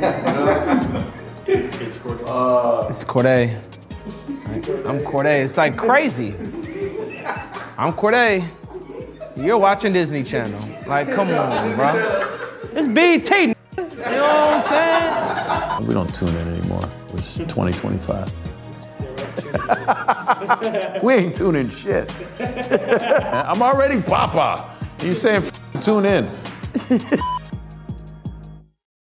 It's uh, It's Corday. I'm Corday. It's like crazy. I'm Corday. You're watching Disney Channel. Like, come on, bro. It's B E T. You know what I'm saying? We don't tune in anymore. It's twenty twenty-five. We ain't tuning shit. I'm already Papa. You saying f- tune in.